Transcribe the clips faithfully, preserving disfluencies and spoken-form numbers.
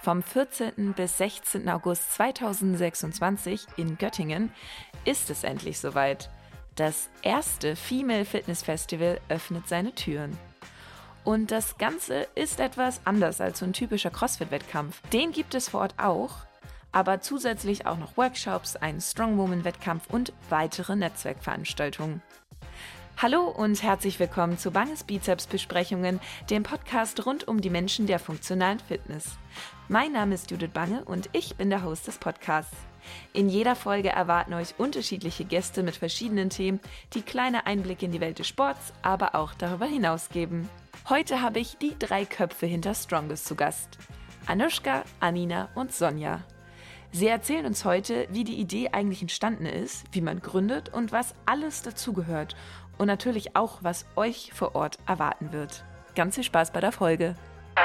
Vom vierzehnten bis sechzehnten August zweitausendsechsundzwanzig in Göttingen ist es endlich soweit. Das erste Female Fitness Festival öffnet seine Türen. Und das Ganze ist etwas anders als so ein typischer CrossFit-Wettkampf. Den gibt es vor Ort auch, aber zusätzlich auch noch Workshops, einen Strongwoman-Wettkampf und weitere Netzwerkveranstaltungen. Hallo und herzlich willkommen zu Banges Bizeps-Besprechungen, dem Podcast rund um die Menschen der funktionalen Fitness. Mein Name ist Judith Bange und ich bin der Host des Podcasts. In jeder Folge erwarten euch unterschiedliche Gäste mit verschiedenen Themen, die kleine Einblicke in die Welt des Sports, aber auch darüber hinaus geben. Heute habe ich die drei Köpfe hinter Strongest zu Gast. Anushka, Anina und Sonja. Sie erzählen uns heute, wie die Idee eigentlich entstanden ist, wie man gründet und was alles dazugehört. Und natürlich auch, was euch vor Ort erwarten wird. Ganz viel Spaß bei der Folge.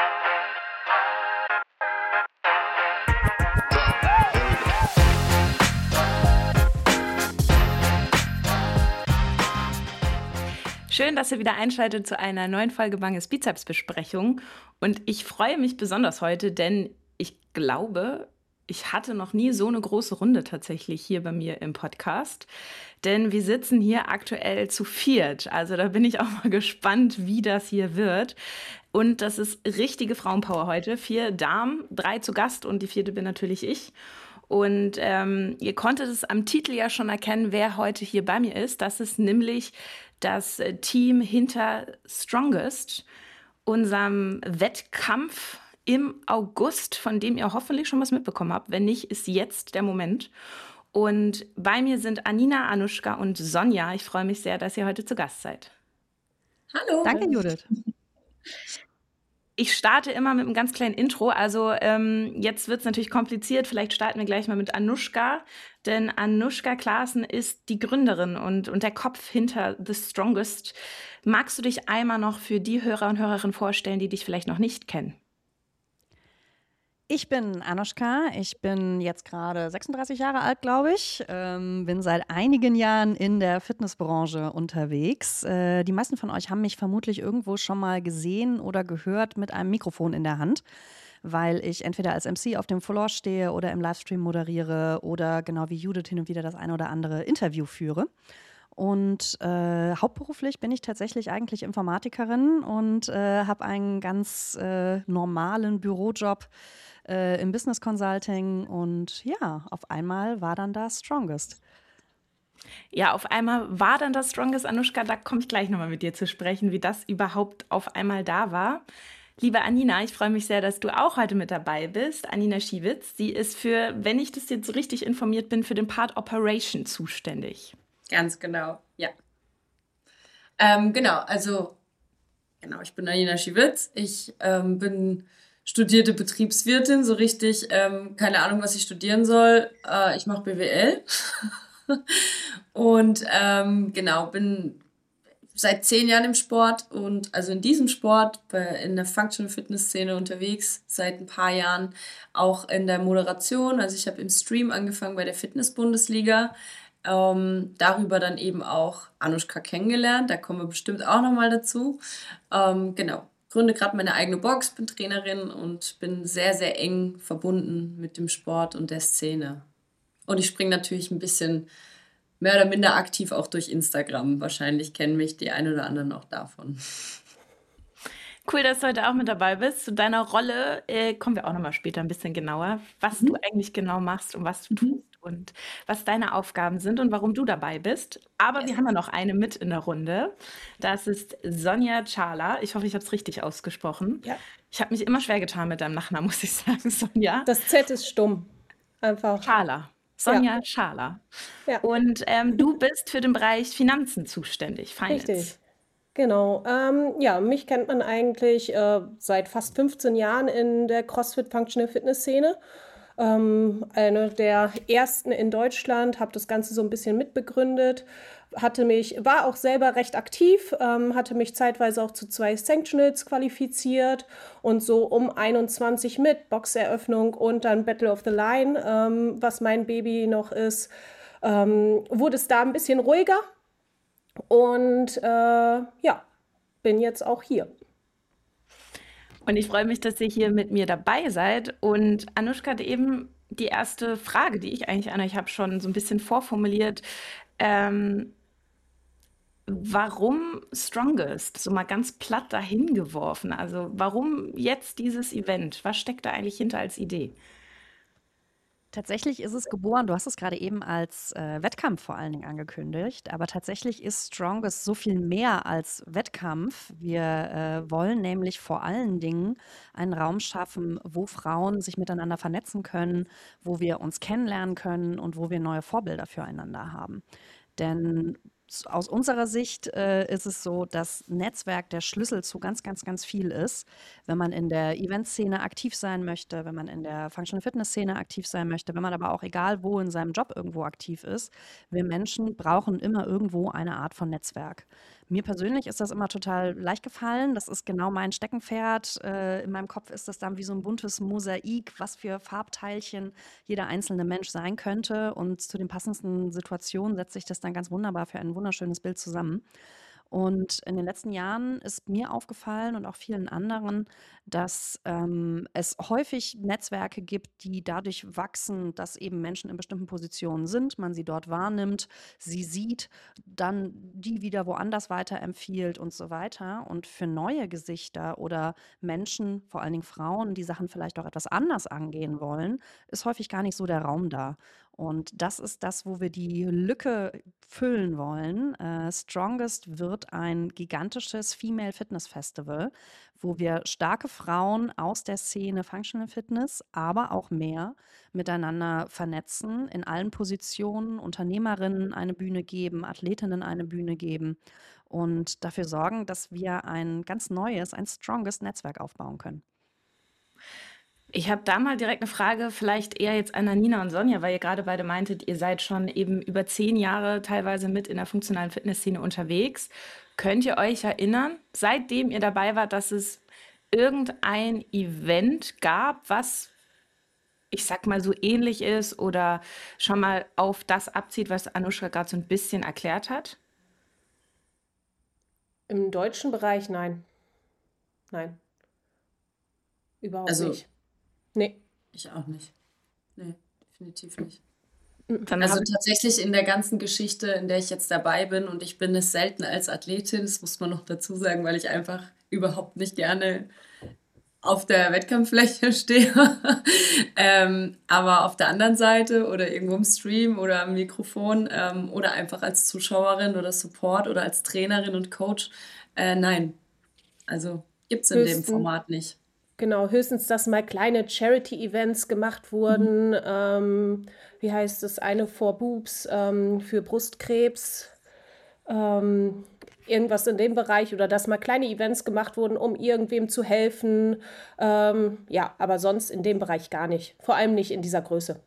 Schön, dass ihr wieder einschaltet zu einer neuen Folge Banges Bizeps-Besprechung. Und ich freue mich besonders heute, denn ich glaube, ich hatte noch nie so eine große Runde tatsächlich hier bei mir im Podcast. Denn wir sitzen hier aktuell zu viert. Also da bin ich auch mal gespannt, wie das hier wird. Und das ist richtige Frauenpower heute. Vier Damen, drei zu Gast und die vierte bin natürlich ich. Und ähm, ihr konntet es am Titel ja schon erkennen, wer heute hier bei mir ist. Das ist nämlich das Team hinter Strongest, unserem Wettkampf im August, von dem ihr hoffentlich schon was mitbekommen habt. Wenn nicht, ist jetzt der Moment. Und bei mir sind Anina, Anushka und Sonja. Ich freue mich sehr, dass ihr heute zu Gast seid. Hallo. Danke, Judith. Ich starte immer mit einem ganz kleinen Intro. Also ähm, jetzt wird es natürlich kompliziert. Vielleicht starten wir gleich mal mit Anushka. Denn Anushka Klaassen ist die Gründerin und, und der Kopf hinter The Strongest. Magst du dich einmal noch für die Hörer und Hörerinnen vorstellen, die dich vielleicht noch nicht kennen? Ich bin Anushka, ich bin jetzt gerade sechsunddreißig Jahre alt, glaube ich, ähm, bin seit einigen Jahren in der Fitnessbranche unterwegs. Äh, die meisten von euch haben mich vermutlich irgendwo schon mal gesehen oder gehört mit einem Mikrofon in der Hand, weil ich entweder als M C auf dem Floor stehe oder im Livestream moderiere oder genau wie Judith hin und wieder das ein oder andere Interview führe. Und äh, hauptberuflich bin ich tatsächlich eigentlich Informatikerin und äh, habe einen ganz äh, normalen Bürojob äh, im Business Consulting. Und ja, auf einmal war dann das Strongest. Ja, auf einmal war dann das Strongest, Anushka, da komme ich gleich nochmal mit dir zu sprechen, wie das überhaupt auf einmal da war. Liebe Anina, ich freue mich sehr, dass du auch heute mit dabei bist. Anina Schiewitz, sie ist für, wenn ich das jetzt so richtig informiert bin, für den Part Operation zuständig. Ganz genau, ja. Ähm, genau, also, genau, ich bin Anina Schiewitz. Ich ähm, bin studierte Betriebswirtin, so richtig, ähm, keine Ahnung, was ich studieren soll. Äh, ich mache B W L. Und ähm, genau, bin seit zehn Jahren im Sport und also in diesem Sport, bei, in der Functional Fitness Szene unterwegs, seit ein paar Jahren auch in der Moderation. Also ich habe im Stream angefangen bei der Fitness-Bundesliga. Ähm, darüber dann eben auch Anushka kennengelernt, da kommen wir bestimmt auch nochmal dazu. Ähm, genau, gründe gerade meine eigene Box, bin Trainerin und bin sehr, sehr eng verbunden mit dem Sport und der Szene. Und ich springe natürlich ein bisschen mehr oder minder aktiv auch durch Instagram. Wahrscheinlich kennen mich die ein oder anderen auch davon. Cool, dass du heute auch mit dabei bist. Zu deiner Rolle äh, kommen wir auch nochmal später ein bisschen genauer, was mhm. du eigentlich genau machst und was du mhm. tust und was deine Aufgaben sind und warum du dabei bist. Aber ja. wir haben ja noch eine mit in der Runde. Das ist Sonja Chala. Ich hoffe, ich habe es richtig ausgesprochen. Ja. Ich habe mich immer schwer getan mit deinem Nachnamen, muss ich sagen, Sonja. Das Z ist stumm. Einfach. Chala. Sonja Ja. Chala. Ja. Und ähm, du bist für den Bereich Finanzen zuständig, Finance. Richtig. Genau. Ähm, ja, mich kennt man eigentlich äh, seit fast fünfzehn Jahren in der CrossFit Functional Fitness Szene. Ähm, eine der ersten in Deutschland, habe das Ganze so ein bisschen mitbegründet, hatte mich, war auch selber recht aktiv, ähm, hatte mich zeitweise auch zu zwei Sanctionals qualifiziert und so um einundzwanzig mit Boxeröffnung und dann Battle of the Line, ähm, was mein Baby noch ist, ähm, wurde es da ein bisschen ruhiger und äh, ja, bin jetzt auch hier. Und ich freue mich, dass ihr hier mit mir dabei seid. Und Anushka hat eben die erste Frage, die ich eigentlich an euch habe, schon so ein bisschen vorformuliert. Ähm, Warum Strongest? So mal ganz platt dahin geworfen. Also warum jetzt dieses Event? Was steckt da eigentlich hinter als Idee? Tatsächlich ist es geboren, du hast es gerade eben als äh, Wettkampf vor allen Dingen angekündigt, aber tatsächlich ist Strongest so viel mehr als Wettkampf. Wir äh, wollen nämlich vor allen Dingen einen Raum schaffen, wo Frauen sich miteinander vernetzen können, wo wir uns kennenlernen können und wo wir neue Vorbilder füreinander haben. Denn s- aus unserer Sicht äh, ist es so, dass Netzwerk der Schlüssel zu ganz, ganz, ganz viel ist. Wenn man in der Eventszene aktiv sein möchte, wenn man in der Functional Fitness Szene aktiv sein möchte, wenn man aber auch egal wo in seinem Job irgendwo aktiv ist, wir Menschen brauchen immer irgendwo eine Art von Netzwerk. Mir persönlich ist das immer total leicht gefallen. Das ist genau mein Steckenpferd. Äh, in meinem Kopf ist das dann wie so ein buntes Mosaik, was für Farbteilchen jeder einzelne Mensch sein könnte. Und zu den passendsten Situationen setzt sich das dann ganz wunderbar für ein wunderschönes Bild zusammen. Und in den letzten Jahren ist mir aufgefallen und auch vielen anderen, dass ähm, es häufig Netzwerke gibt, die dadurch wachsen, dass eben Menschen in bestimmten Positionen sind, man sie dort wahrnimmt, sie sieht, dann die wieder woanders weiterempfiehlt und so weiter. Und für neue Gesichter oder Menschen, vor allen Dingen Frauen, die Sachen vielleicht auch etwas anders angehen wollen, ist häufig gar nicht so der Raum da. Und das ist das, wo wir die Lücke füllen wollen. Äh, Strongest wird ein gigantisches Female Fitness Festival, wo wir starke Frauen aus der Szene Functional Fitness, aber auch mehr miteinander vernetzen, in allen Positionen, Unternehmerinnen eine Bühne geben, Athletinnen eine Bühne geben und dafür sorgen, dass wir ein ganz neues, ein Strongest Netzwerk aufbauen können. Ich habe da mal direkt eine Frage, vielleicht eher jetzt an Nina und Sonja, weil ihr gerade beide meintet, ihr seid schon eben über zehn Jahre teilweise mit in der funktionalen Fitnessszene unterwegs. Könnt ihr euch erinnern, seitdem ihr dabei wart, dass es irgendein Event gab, was, ich sag mal, so ähnlich ist oder schon mal auf das abzieht, was Anushka gerade so ein bisschen erklärt hat? Im deutschen Bereich nein. Nein, überhaupt Also nicht. Nee. ich auch nicht. Nee, definitiv nicht. Dann Also habe tatsächlich in der ganzen Geschichte, in der ich jetzt dabei bin, und ich bin es selten als Athletin, das muss man noch dazu sagen, weil ich einfach überhaupt nicht gerne auf der Wettkampffläche stehe. ähm, aber auf der anderen Seite oder irgendwo im Stream oder am Mikrofon ähm, oder einfach als Zuschauerin oder Support oder als Trainerin und Coach, äh, nein. Also gibt es in dem Höchsten, Format nicht. genau, höchstens, dass mal kleine Charity-Events gemacht Mhm. wurden. Ähm, wie heißt es? Eine for Boobs ähm, für Brustkrebs. Ähm, irgendwas in dem Bereich oder dass mal kleine Events gemacht wurden, um irgendwem zu helfen. Ähm, ja, aber sonst in dem Bereich gar nicht. Vor allem nicht in dieser Größe.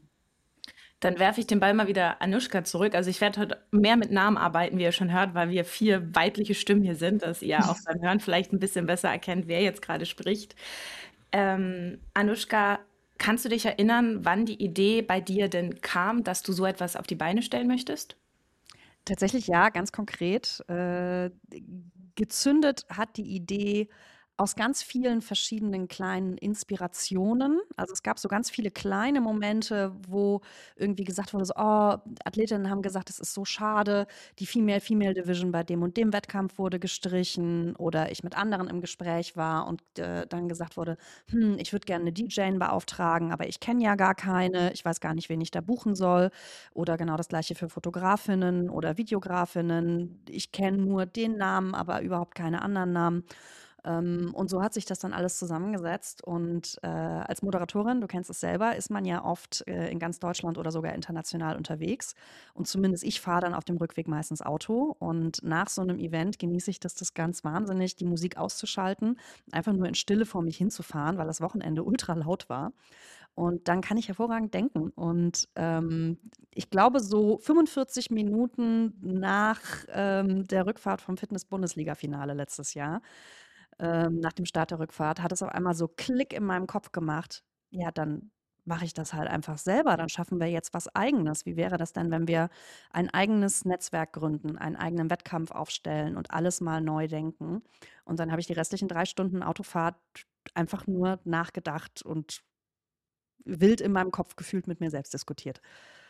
Dann werfe ich den Ball mal wieder Anushka zurück. Also ich werde heute mehr mit Namen arbeiten, wie ihr schon hört, weil wir vier weibliche Stimmen hier sind, dass ihr auch beim Hören vielleicht ein bisschen besser erkennt, wer jetzt gerade spricht. Ähm, Anushka, kannst du dich erinnern, wann die Idee bei dir denn kam, dass du so etwas auf die Beine stellen möchtest? Tatsächlich ja, ganz konkret. Äh, gezündet hat die Idee aus ganz vielen verschiedenen kleinen Inspirationen. Also es gab so ganz viele kleine Momente, wo irgendwie gesagt wurde, so, oh, Athletinnen haben gesagt, es ist so schade, die Female-Female Division bei dem und dem Wettkampf wurde gestrichen oder ich mit anderen im Gespräch war und äh, dann gesagt wurde, hm, ich würde gerne eine D J beauftragen, aber ich kenne ja gar keine, ich weiß gar nicht, wen ich da buchen soll. Oder genau das Gleiche für Fotografinnen oder Videografinnen. Ich kenne nur den Namen, aber überhaupt keine anderen Namen. Ähm, und so hat sich das dann alles zusammengesetzt. Und äh, als Moderatorin, du kennst es selber, ist man ja oft äh, in ganz Deutschland oder sogar international unterwegs. Und zumindest ich fahre dann auf dem Rückweg meistens Auto. Und nach so einem Event genieße ich das, das ganz wahnsinnig, die Musik auszuschalten, einfach nur in Stille vor mich hinzufahren, weil das Wochenende ultra laut war. Und dann kann ich hervorragend denken. Und ähm, ich glaube, so fünfundvierzig Minuten nach ähm, der Rückfahrt vom Fitness-Bundesliga-Finale letztes Jahr, ähm, nach dem Start der Rückfahrt, hat es auf einmal so Klick in meinem Kopf gemacht. Ja, dann mache ich das halt einfach selber. Dann schaffen wir jetzt was Eigenes. Wie wäre das denn, wenn wir ein eigenes Netzwerk gründen, einen eigenen Wettkampf aufstellen und alles mal neu denken? Und dann habe ich die restlichen drei Stunden Autofahrt einfach nur nachgedacht und wild in meinem Kopf gefühlt mit mir selbst diskutiert.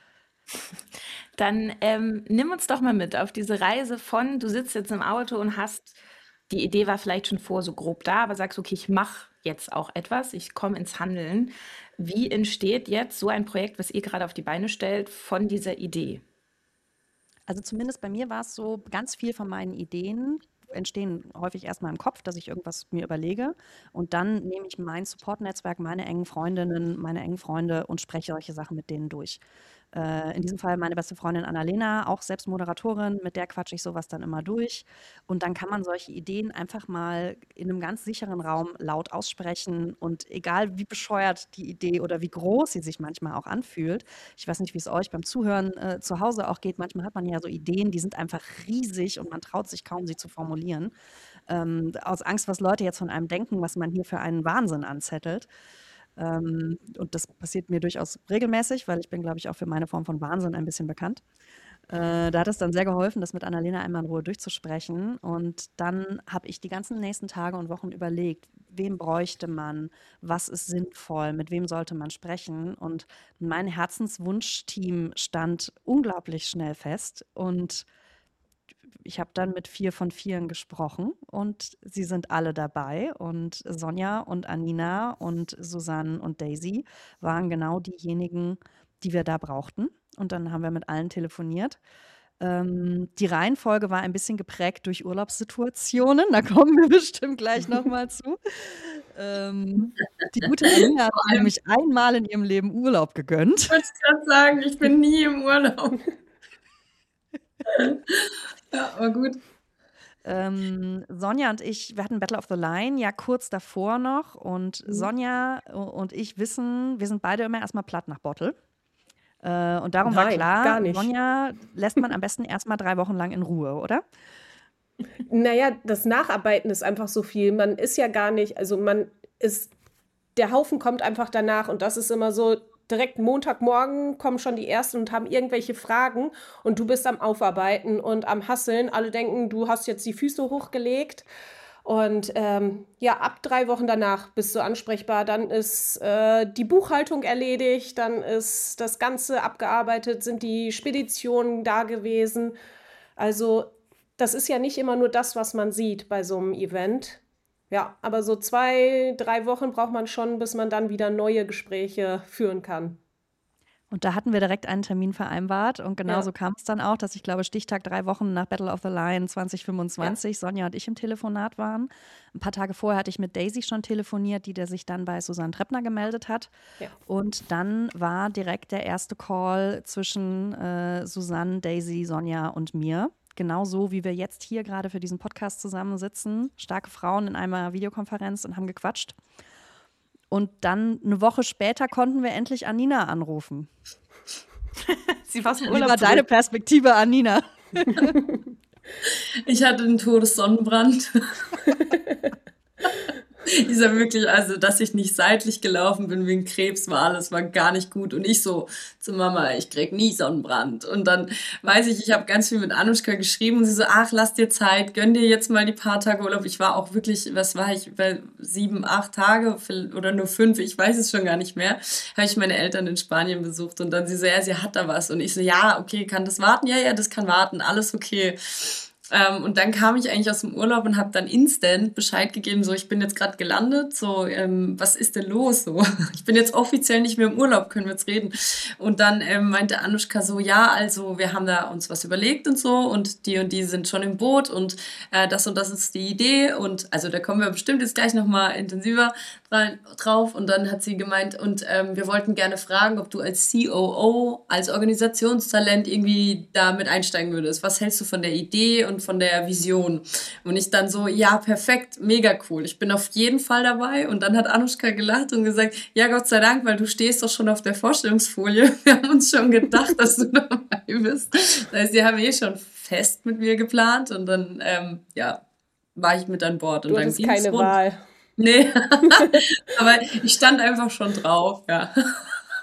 Dann ähm, nimm uns doch mal mit auf diese Reise von, du sitzt jetzt im Auto und hast, die Idee war vielleicht schon vor so grob da, aber sagst, okay, ich mache jetzt auch etwas, ich komme ins Handeln. Wie entsteht jetzt so ein Projekt, was ihr gerade auf die Beine stellt, von dieser Idee? Also zumindest bei mir war es so, ganz viel von meinen Ideen entstehen häufig erstmal im Kopf, dass ich irgendwas mir überlege und dann nehme ich mein Support-Netzwerk, meine engen Freundinnen, meine engen Freunde und spreche solche Sachen mit denen durch. Äh, in diesem Fall meine beste Freundin Annalena, auch selbst Moderatorin, mit der quatsche ich sowas dann immer durch. Und dann kann man solche Ideen einfach mal in einem ganz sicheren Raum laut aussprechen. Und egal wie bescheuert die Idee oder wie groß sie sich manchmal auch anfühlt, ich weiß nicht, wie es euch beim Zuhören äh, zu Hause auch geht, manchmal hat man ja so Ideen, die sind einfach riesig und man traut sich kaum, sie zu formulieren. Ähm, aus Angst, was Leute jetzt von einem denken, was man hier für einen Wahnsinn anzettelt. Ähm, und das passiert mir durchaus regelmäßig, weil ich bin, glaube ich, auch für meine Form von Wahnsinn ein bisschen bekannt. Äh, da hat es dann sehr geholfen, das mit Annalena einmal in Ruhe durchzusprechen. Und dann habe ich die ganzen nächsten Tage und Wochen überlegt, wem bräuchte man, was ist sinnvoll, mit wem sollte man sprechen. Und mein Herzenswunschteam stand unglaublich schnell fest. Und ich habe dann mit vier von vieren gesprochen und sie sind alle dabei. Und Sonja und Anina und Susanne und Daisy waren genau diejenigen, die wir da brauchten. Und dann haben wir mit allen telefoniert. Ähm, die Reihenfolge war ein bisschen geprägt durch Urlaubssituationen. Da kommen wir bestimmt gleich nochmal zu. Ähm, die gute Anina hat sich nämlich einmal in ihrem Leben Urlaub gegönnt. Ich wollte gerade sagen, ich bin nie im Urlaub. Ja, aber gut. Ähm, Sonja und ich, wir hatten Battle of the Line ja kurz davor noch und Mhm. Sonja und ich wissen, wir sind beide immer erstmal platt nach Bottle. Äh, und darum war Nein, klar, gar nicht. Sonja lässt man am besten erstmal drei Wochen lang in Ruhe, oder? Naja, das Nacharbeiten ist einfach so viel. Man ist ja gar nicht, also man ist, der Haufen kommt einfach danach und das ist immer so, direkt Montagmorgen kommen schon die Ersten und haben irgendwelche Fragen und du bist am Aufarbeiten und am Hasseln. Alle denken, du hast jetzt die Füße hochgelegt. Und ähm, ja, ab drei Wochen danach bist du ansprechbar. Dann ist äh, die Buchhaltung erledigt, dann ist das Ganze abgearbeitet, sind die Speditionen da gewesen. Also das ist ja nicht immer nur das, was man sieht bei so einem Event. Ja, aber so zwei, drei Wochen braucht man schon, bis man dann wieder neue Gespräche führen kann. Und da hatten wir direkt einen Termin vereinbart und genau Ja. so kam es dann auch, dass ich glaube, Stichtag drei Wochen nach Battle of the Line zwanzig fünfundzwanzig, Ja. Sonja und ich im Telefonat waren. Ein paar Tage vorher hatte ich mit Daisy schon telefoniert, die der sich dann bei Susanne Treppner gemeldet hat. Ja. Und dann war direkt der erste Call zwischen äh, Susanne, Daisy, Sonja und mir. Genauso wie wir jetzt hier gerade für diesen Podcast zusammensitzen. Starke Frauen in einer Videokonferenz und haben gequatscht. Und dann eine Woche später konnten wir endlich Anina anrufen. Sie war aus dem Wie Urlaub war deine zurück. Perspektive, Anina? Ich hatte einen Todessonnenbrand. Dieser wirklich, also dass ich nicht seitlich gelaufen bin wegen Krebs, war alles, war gar nicht gut. Und ich so zu Mama, ich krieg nie Sonnenbrand. Und dann weiß ich, ich habe ganz viel mit Anushka geschrieben und sie so, ach, lass dir Zeit, gönn dir jetzt mal die paar Tage Urlaub. Ich war auch wirklich, was war ich, bei sieben, acht Tage oder nur fünf, ich weiß es schon gar nicht mehr, habe ich meine Eltern in Spanien besucht und dann sie so, ja, sie hat da was. Und ich so, ja, okay, kann das warten? Ja, ja, das kann warten, alles okay. Ähm, und dann kam ich eigentlich aus dem Urlaub und habe dann instant Bescheid gegeben, so ich bin jetzt gerade gelandet, so ähm, was ist denn los? So ich bin jetzt offiziell nicht mehr im Urlaub, können wir jetzt reden? Und dann ähm, meinte Anushka so, ja, also wir haben da uns was überlegt und so und die und die sind schon im Boot und äh, das und das ist die Idee und also da kommen wir bestimmt jetzt gleich nochmal intensiver dra- drauf und dann hat sie gemeint und ähm, wir wollten gerne fragen, ob du als C O O, als Organisationstalent irgendwie da mit einsteigen würdest. Was hältst du von der Idee und von der Vision? Und ich dann so, ja, perfekt, mega cool. Ich bin auf jeden Fall dabei. Und dann hat Anushka gelacht und gesagt, ja, Gott sei Dank, weil du stehst doch schon auf der Vorstellungsfolie. Wir haben uns schon gedacht, dass du dabei bist. Das heißt, sie haben eh schon fest mit mir geplant und dann, ähm, ja, war ich mit an Bord. Und Du dann hattest ging's keine rund. Wahl. Nee, aber ich stand einfach schon drauf, ja.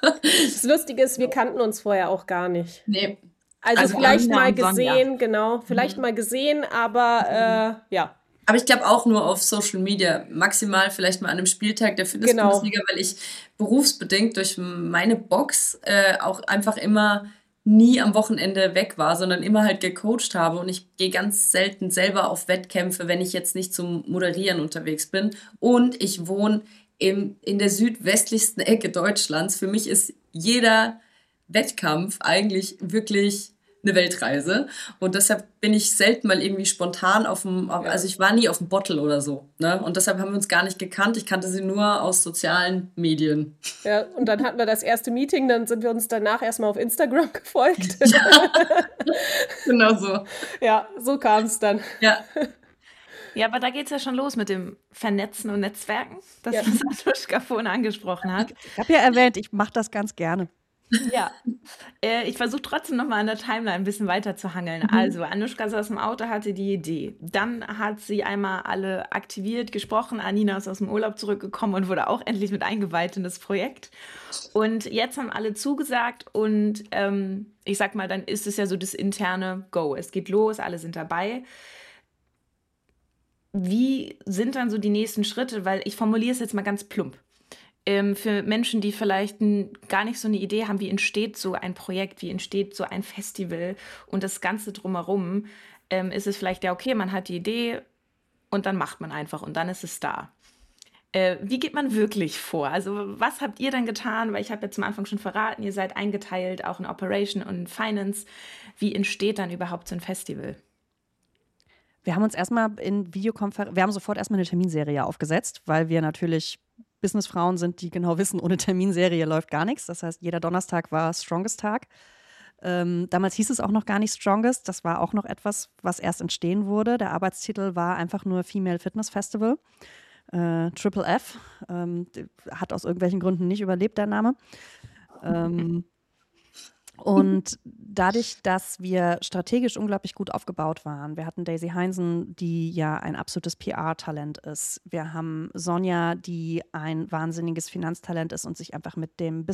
Das Lustige ist, wir kannten uns vorher auch gar nicht. Nee. Also, Also vielleicht Anina mal und Sonja. gesehen, genau, vielleicht mal gesehen, aber äh, ja, Aber ich glaube auch nur auf Social Media. Maximal vielleicht mal an einem Spieltag der genau. Fitness-Bundesliga, weil ich berufsbedingt durch meine Box äh, auch einfach immer nie am Wochenende weg war, sondern immer halt gecoacht habe. Und ich gehe ganz selten selber auf Wettkämpfe, wenn ich jetzt nicht zum Moderieren unterwegs bin. Und ich wohne im, in der südwestlichsten Ecke Deutschlands. Für mich ist jeder Wettkampf eigentlich wirklich eine Weltreise. Und deshalb bin ich selten mal irgendwie spontan auf dem, auf, Ja. also ich war nie auf dem Bottle oder so. Ne? Und deshalb haben wir uns gar nicht gekannt. Ich kannte sie nur aus sozialen Medien. Ja, und dann hatten wir das erste Meeting, dann sind wir uns danach erstmal auf Instagram gefolgt. Genau so. Ja, so kam es dann. Ja. Ja, aber da geht es ja schon los mit dem Vernetzen und Netzwerken, das Ja. was Anushka vorhin angesprochen hat. Ich habe ja erwähnt, ich mache das ganz gerne. Ja, äh, ich versuche trotzdem nochmal an der Timeline ein bisschen weiter zu hangeln. Also, Anushka saß im Auto, hatte die Idee. Dann hat sie einmal alle aktiviert, gesprochen. Anina ist aus dem Urlaub zurückgekommen und wurde auch endlich mit eingeweiht in das Projekt. Und jetzt haben alle zugesagt und ähm, ich sag mal, dann ist es ja so das interne Go. Es geht los, alle sind dabei. Wie sind dann so die nächsten Schritte? Weil ich formuliere es jetzt mal ganz plump. Ähm, für Menschen, die vielleicht n- gar nicht so eine Idee haben, wie entsteht so ein Projekt, wie entsteht so ein Festival und das Ganze drumherum, ähm, ist es vielleicht ja okay, man hat die Idee und dann macht man einfach und dann ist es da. Äh, wie geht man wirklich vor? Also was habt ihr dann getan? Weil ich habe ja zum Anfang schon verraten, ihr seid eingeteilt, auch in Operation und Finance. Wie entsteht dann überhaupt so ein Festival? Wir haben uns erstmal in Videokonferenz, wir haben sofort erstmal eine Terminserie aufgesetzt, weil wir natürlich Businessfrauen sind, die genau wissen, ohne Terminserie läuft gar nichts. Das heißt, jeder Donnerstag war Strongest Tag. Ähm, damals hieß es auch noch gar nicht Strongest. Das war auch noch etwas, was erst entstehen wurde. Der Arbeitstitel war einfach nur Female Fitness Festival. Äh, Triple F. Ähm, hat aus irgendwelchen Gründen nicht überlebt, der Name. Ähm, Und dadurch, dass wir strategisch unglaublich gut aufgebaut waren, wir hatten Daisy Heinsen, die ja ein absolutes P R-Talent ist. Wir haben Sonja, die ein wahnsinniges Finanztalent ist und sich einfach mit dem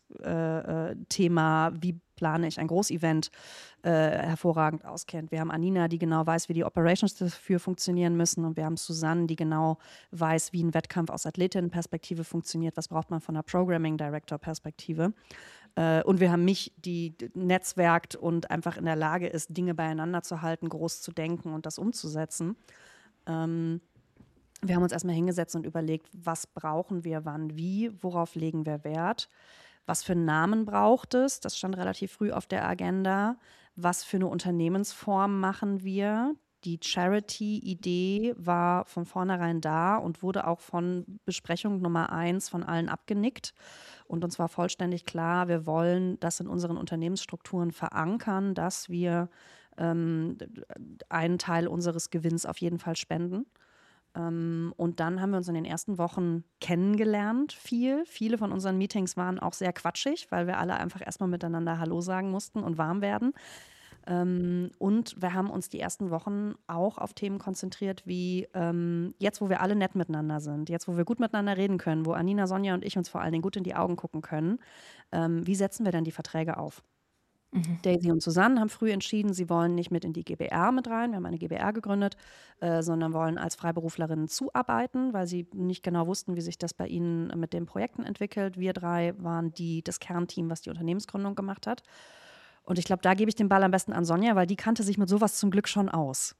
Business-Thema, wie plane ich ein Großevent, äh, hervorragend auskennt. Wir haben Anina, die genau weiß, wie die Operations dafür funktionieren müssen. Und wir haben Susanne, die genau weiß, wie ein Wettkampf aus Athletinnenperspektive funktioniert. Was braucht man von einer Programming-Director-Perspektive? Äh, und wir haben mich, die netzwerkt und einfach in der Lage ist, Dinge beieinander zu halten, groß zu denken und das umzusetzen. Ähm, wir haben uns erstmal hingesetzt und überlegt, was brauchen wir, wann, wie, worauf legen wir Wert, was für Namen braucht es, das stand relativ früh auf der Agenda, was für eine Unternehmensform machen wir. Die Charity-Idee war von vornherein da und wurde auch von Besprechung Nummer eins von allen abgenickt. Und uns war vollständig klar, wir wollen das in unseren Unternehmensstrukturen verankern, dass wir ähm, einen Teil unseres Gewinns auf jeden Fall spenden. Ähm, und dann haben wir uns in den ersten Wochen kennengelernt, viel. Viele von unseren Meetings waren auch sehr quatschig, weil wir alle einfach erstmal miteinander Hallo sagen mussten und warm werden. Ähm, und wir haben uns die ersten Wochen auch auf Themen konzentriert, wie ähm, jetzt, wo wir alle nett miteinander sind, jetzt, wo wir gut miteinander reden können, wo Anina, Sonja und ich uns vor allen Dingen gut in die Augen gucken können, ähm, wie setzen wir denn die Verträge auf? Mhm. Daisy und Susanne haben früh entschieden, sie wollen nicht mit in die G B R mit rein. Wir haben eine G B R gegründet, äh, sondern wollen als Freiberuflerinnen zuarbeiten, weil sie nicht genau wussten, wie sich das bei ihnen mit den Projekten entwickelt. Wir drei waren die, das Kernteam, was die Unternehmensgründung gemacht hat. Und ich glaube, da gebe ich den Ball am besten an Sonja, weil die kannte sich mit sowas zum Glück schon aus.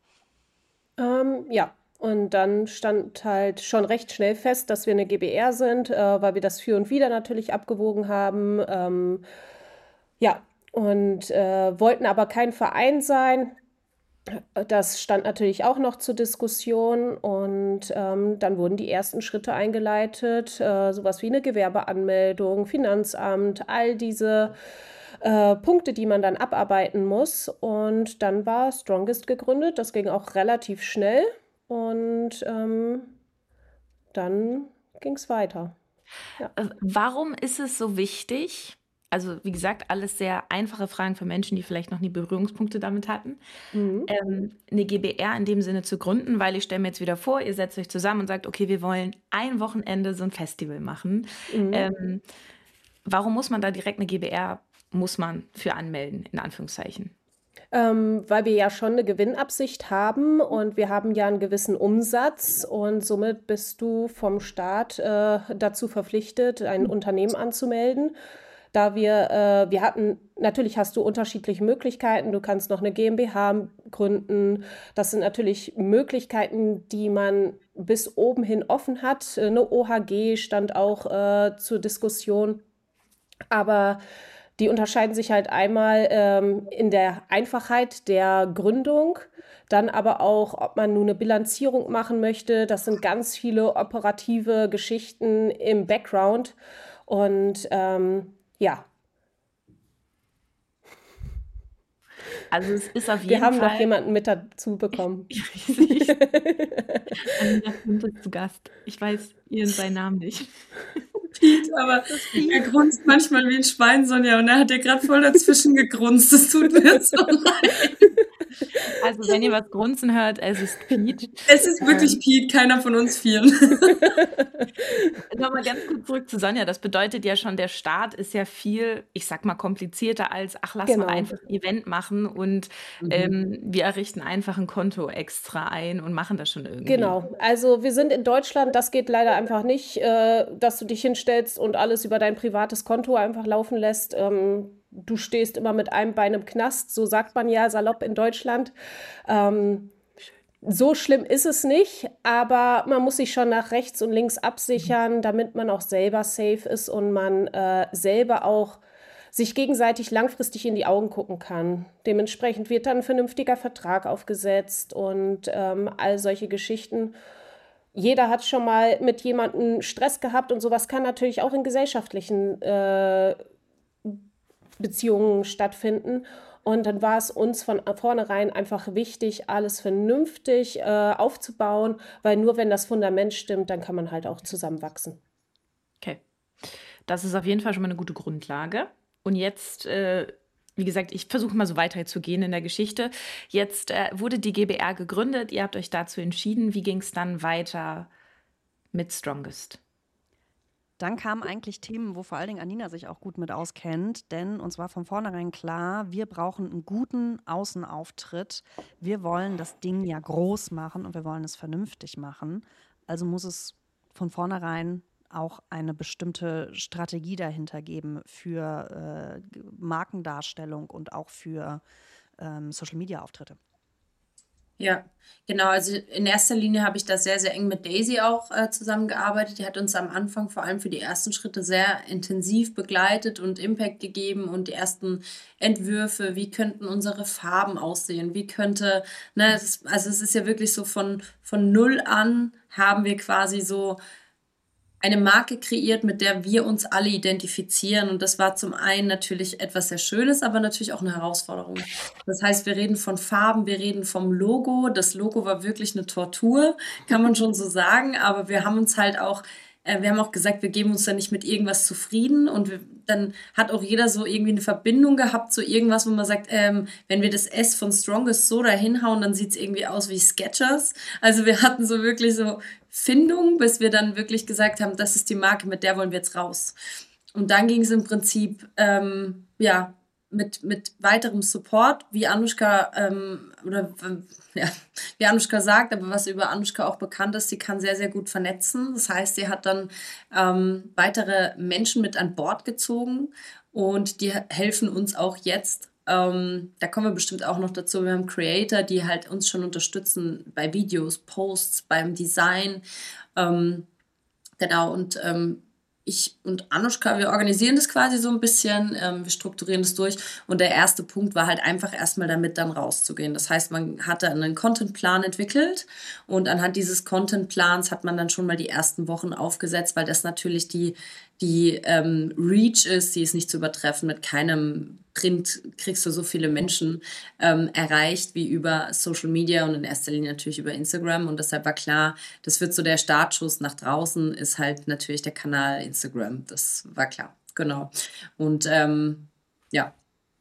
Ähm, ja, und dann stand halt schon recht schnell fest, dass wir eine G B R sind, äh, weil wir das für und wider natürlich abgewogen haben. Ähm, ja, und äh, wollten aber kein Verein sein. Das stand natürlich auch noch zur Diskussion und ähm, dann wurden die ersten Schritte eingeleitet, äh, sowas wie eine Gewerbeanmeldung, Finanzamt, all diese äh, Punkte, die man dann abarbeiten muss. Und dann war Strongest gegründet. Das ging auch relativ schnell und ähm, dann ging es weiter. Äh, Warum ist es so wichtig? Also, wie gesagt, alles sehr einfache Fragen für Menschen, die vielleicht noch nie Berührungspunkte damit hatten. Mhm. Ähm, eine G B R in dem Sinne zu gründen, weil ich stelle mir jetzt wieder vor, ihr setzt euch zusammen und sagt, okay, wir wollen ein Wochenende so ein Festival machen. Mhm. Ähm, warum muss man da direkt eine GbR, muss man für anmelden, in Anführungszeichen? Ähm, weil wir ja schon eine Gewinnabsicht haben und wir haben ja einen gewissen Umsatz und somit bist du vom Staat äh, dazu verpflichtet, ein Unternehmen anzumelden. Da wir, äh, wir hatten, natürlich hast du unterschiedliche Möglichkeiten. Du kannst noch eine GmbH gründen. Das sind natürlich Möglichkeiten, die man bis oben hin offen hat. Eine O H G stand auch äh, zur Diskussion. Aber die unterscheiden sich halt einmal ähm, in der Einfachheit der Gründung, dann aber auch, ob man nun eine Bilanzierung machen möchte. Das sind ganz viele operative Geschichten im Background. Und ähm, ja, Also es ist auf wir jeden haben noch Fall. jemanden mit dazu bekommen. Ich, Alina Klump ist zu Gast. Ich weiß ihren seinen Namen nicht. Piet, aber er grunzt manchmal wie ein Schwein, Sonja, und er hat ja gerade voll dazwischen gegrunzt. Das tut mir so leid. Also wenn ihr was grunzen hört, es ist Piet. Es ist wirklich Piet, keiner von uns vieren. Nochmal ganz kurz zurück zu Sonja. Das bedeutet ja schon, der Start ist ja viel, ich sag mal, komplizierter als, ach, lass Genau. mal einfach ein Event machen und ähm, wir errichten einfach ein Konto extra ein und machen das schon irgendwie. Genau, also wir sind in Deutschland, das geht leider einfach nicht, äh, dass du dich hinstellst und alles über dein privates Konto einfach laufen lässt. Ähm, du stehst immer mit einem Bein im Knast, so sagt man ja salopp in Deutschland. Ähm, so schlimm ist es nicht, aber man muss sich schon nach rechts und links absichern, damit man auch selber safe ist und man äh, selber auch sich gegenseitig langfristig in die Augen gucken kann. Dementsprechend wird dann ein vernünftiger Vertrag aufgesetzt und ähm, all solche Geschichten. Jeder hat schon mal mit jemandem Stress gehabt und sowas kann natürlich auch in gesellschaftlichen äh, Beziehungen stattfinden. Und dann war es uns von vornherein einfach wichtig, alles vernünftig äh, aufzubauen, weil nur wenn das Fundament stimmt, dann kann man halt auch zusammenwachsen. Okay. Das ist auf jeden Fall schon mal eine gute Grundlage. Und jetzt, äh, wie gesagt, ich versuche mal so weiterzugehen in der Geschichte. Jetzt äh, wurde die GbR gegründet, ihr habt euch dazu entschieden. Wie ging es dann weiter mit Strongest? Dann kamen eigentlich Themen, wo vor allen Dingen Anina sich auch gut mit auskennt, denn uns war von vornherein klar, wir brauchen einen guten Außenauftritt. Wir wollen das Ding ja groß machen und wir wollen es vernünftig machen. Also muss es von vornherein auch eine bestimmte Strategie dahinter geben für äh, Markendarstellung und auch für ähm, Social-Media-Auftritte. Ja, genau. Also in erster Linie habe ich da sehr, sehr eng mit Daisy auch äh, zusammengearbeitet. Die hat uns am Anfang vor allem für die ersten Schritte sehr intensiv begleitet und Impact gegeben und die ersten Entwürfe, wie könnten unsere Farben aussehen, wie könnte, ne, es ist, also es ist ja wirklich so von, von null an haben wir quasi so eine Marke kreiert, mit der wir uns alle identifizieren. Und das war zum einen natürlich etwas sehr Schönes, aber natürlich auch eine Herausforderung. Das heißt, wir reden von Farben, wir reden vom Logo. Das Logo war wirklich eine Tortur, kann man schon so sagen. Aber wir haben uns halt auch, äh, wir haben auch gesagt, wir geben uns da nicht mit irgendwas zufrieden. Und wir, dann hat auch jeder so irgendwie eine Verbindung gehabt zu irgendwas, wo man sagt, ähm, wenn wir das S von Strongest so da hinhauen, dann sieht es irgendwie aus wie Skechers. Also wir hatten so wirklich so Findung, bis wir dann wirklich gesagt haben, das ist die Marke, mit der wollen wir jetzt raus. Und dann ging es im Prinzip ähm, ja, mit, mit weiterem Support, wie Anushka ähm, oder ja, wie Anushka sagt, aber was über Anushka auch bekannt ist, sie kann sehr, sehr gut vernetzen. Das heißt, sie hat dann ähm, weitere Menschen mit an Bord gezogen und die helfen uns auch jetzt. Ähm, da kommen wir bestimmt auch noch dazu. Wir haben Creator, die halt uns schon unterstützen bei Videos, Posts, beim Design. Ähm, genau, und ähm, ich und Anushka, wir organisieren das quasi so ein bisschen, ähm, wir strukturieren das durch. Und der erste Punkt war halt einfach erstmal damit dann rauszugehen. Das heißt, man hatte einen Contentplan entwickelt und anhand dieses Contentplans hat man dann schon mal die ersten Wochen aufgesetzt, weil das natürlich die, die ähm, Reach ist, die ist nicht zu übertreffen. Mit keinem Print kriegst du so viele Menschen ähm, erreicht wie über Social Media und in erster Linie natürlich über Instagram. Und deshalb war klar, das wird so der Startschuss nach draußen, ist halt natürlich der Kanal Instagram. Das war klar, genau. Und ähm, ja.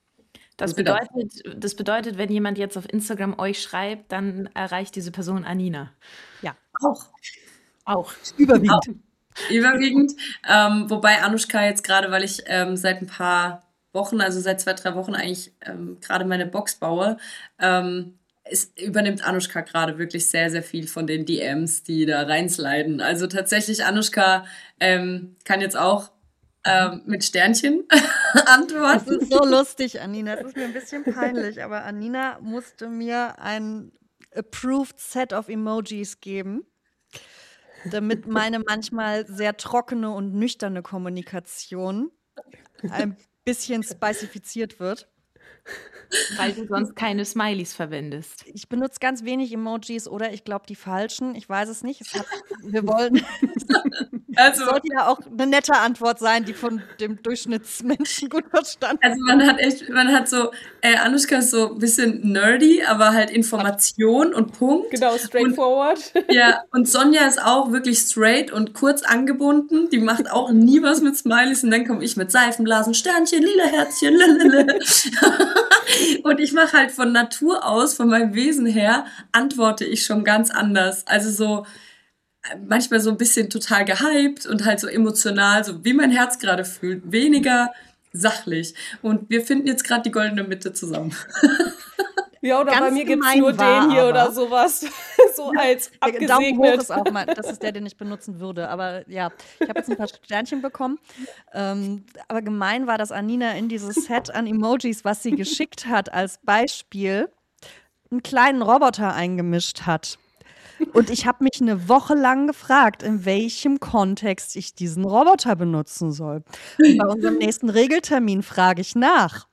Das bedeutet, das bedeutet, wenn jemand jetzt auf Instagram euch schreibt, dann erreicht diese Person Anina. Ja. Auch. Auch. Überwiegend. Überwiegend. Ähm, wobei Anushka jetzt gerade, weil ich ähm, seit ein paar Wochen, also seit zwei, drei Wochen eigentlich ähm, gerade meine Box baue, ähm, es übernimmt Anushka gerade wirklich sehr, sehr viel von den D Ms, die da reinsliden. Also tatsächlich, Anushka ähm, kann jetzt auch ähm, mit Sternchen Das antworten. ist so lustig, Anina. Es ist mir ein bisschen peinlich, aber Anina musste mir ein approved Set of Emojis geben, damit meine manchmal sehr trockene und nüchterne Kommunikation ein bisschen spicyfiziert wird. Weil du sonst keine Smileys verwendest. Ich benutze ganz wenig Emojis oder ich glaube die falschen. Ich weiß es nicht. Es hat, wir wollen. Also, Es sollte ja auch eine nette Antwort sein, die von dem Durchschnittsmenschen gut verstanden also man hat echt, man hat so, äh, Anushka ist so ein bisschen nerdy, aber halt Information und Punkt. Genau, straightforward. Ja, und Sonja ist auch wirklich straight und kurz angebunden. Die macht auch nie was mit Smileys. Und dann komme ich mit Seifenblasen, Sternchen, lila Herzchen, lalala. Und ich mache halt von Natur aus, von meinem Wesen her, antworte ich schon ganz anders. Also so äh, manchmal so ein bisschen total gehypt und halt so emotional, so wie mein Herz gerade fühlt. Weniger sachlich. Und wir finden jetzt gerade die goldene Mitte zusammen. Ja, oder Ganz bei mir gibt es gemein nur war den hier aber- oder sowas. So als Der Daumen hoch abgesegnet. ist auch mal, das ist der, den ich benutzen würde. Aber ja, ich habe jetzt ein paar Sternchen bekommen. Ähm, aber gemein war, dass Anina in dieses Set an Emojis, was sie geschickt hat, als Beispiel einen kleinen Roboter eingemischt hat. Und ich habe mich eine Woche lang gefragt, in welchem Kontext ich diesen Roboter benutzen soll. Und bei unserem nächsten Regeltermin frage ich nach.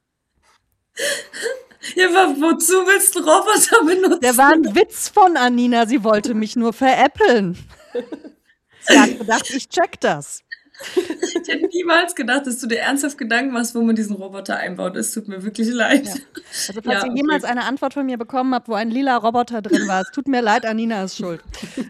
Ja, aber wozu willst du Roboter benutzen? Der war ein Witz von Anina, sie wollte mich nur veräppeln. Sie hat gedacht, ich check das. Ich hätte niemals gedacht, dass du dir ernsthaft Gedanken machst, wo man diesen Roboter einbaut. Es tut mir wirklich leid. Ja. Also falls Ja, ihr okay. jemals eine Antwort von mir bekommen habt, wo ein lila Roboter drin war, es tut mir leid, Anina ist schuld.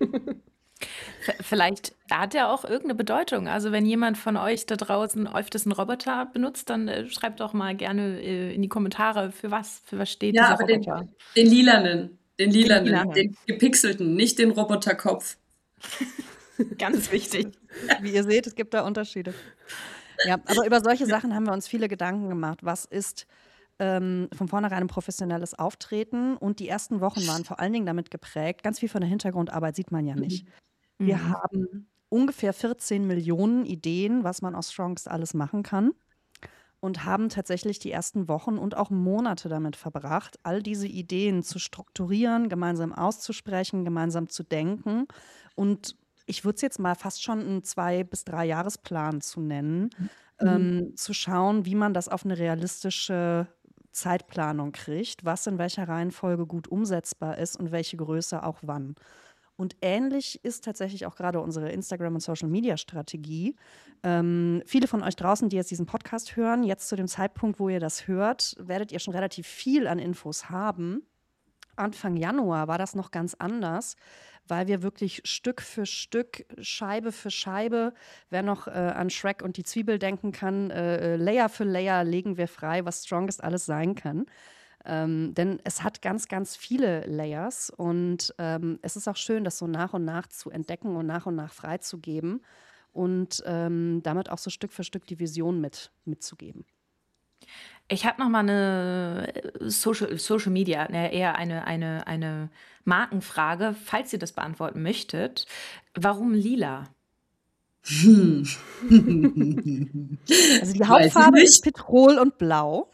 V- Vielleicht hat er auch irgendeine Bedeutung. Also wenn jemand von euch da draußen öfters einen Roboter benutzt, dann äh, schreibt doch mal gerne äh, in die Kommentare, für was, für was steht Ja, dieser aber den, Roboter. den lilanen, den lilanen, den, lilanen. gepixelten, nicht den Roboterkopf. Ganz wichtig. Wie ihr seht, es gibt da Unterschiede. Ja, aber über solche Sachen haben wir uns viele Gedanken gemacht. Was ist ähm, von vornherein ein professionelles Auftreten? Und die ersten Wochen waren vor allen Dingen damit geprägt, ganz viel von der Hintergrundarbeit sieht man ja nicht. Wir Mhm. haben ungefähr vierzehn Millionen Ideen, was man aus Strongest alles machen kann. Und haben tatsächlich die ersten Wochen und auch Monate damit verbracht, all diese Ideen zu strukturieren, gemeinsam auszusprechen, gemeinsam zu denken. Und ich würde es jetzt mal fast schon einen Zwei- bis Drei-Jahresplan zu nennen, ähm, zu schauen, wie man das auf eine realistische Zeitplanung kriegt, was in welcher Reihenfolge gut umsetzbar ist und welche Größe auch wann. Und ähnlich ist tatsächlich auch gerade unsere Instagram- und Social-Media-Strategie. Ähm, viele von euch draußen, die jetzt diesen Podcast hören, jetzt zu dem Zeitpunkt, wo ihr das hört, werdet ihr schon relativ viel an Infos haben. Anfang Januar war das noch ganz anders, weil wir wirklich Stück für Stück, Scheibe für Scheibe, wer noch äh, an Shrek und die Zwiebel denken kann, äh, Layer für Layer legen wir frei, was Strongest alles sein kann. Ähm, denn es hat ganz, ganz viele Layers und ähm, es ist auch schön, das so nach und nach zu entdecken und nach und nach freizugeben und ähm, damit auch so Stück für Stück die Vision mit, mitzugeben. Ich habe noch mal eine äh, Social, Social Media, ne, eher eine, eine, eine Markenfrage, falls ihr das beantworten möchtet. Warum lila? Hm. Also die Weiß ich Hauptfarbe nicht. ist Petrol und Blau.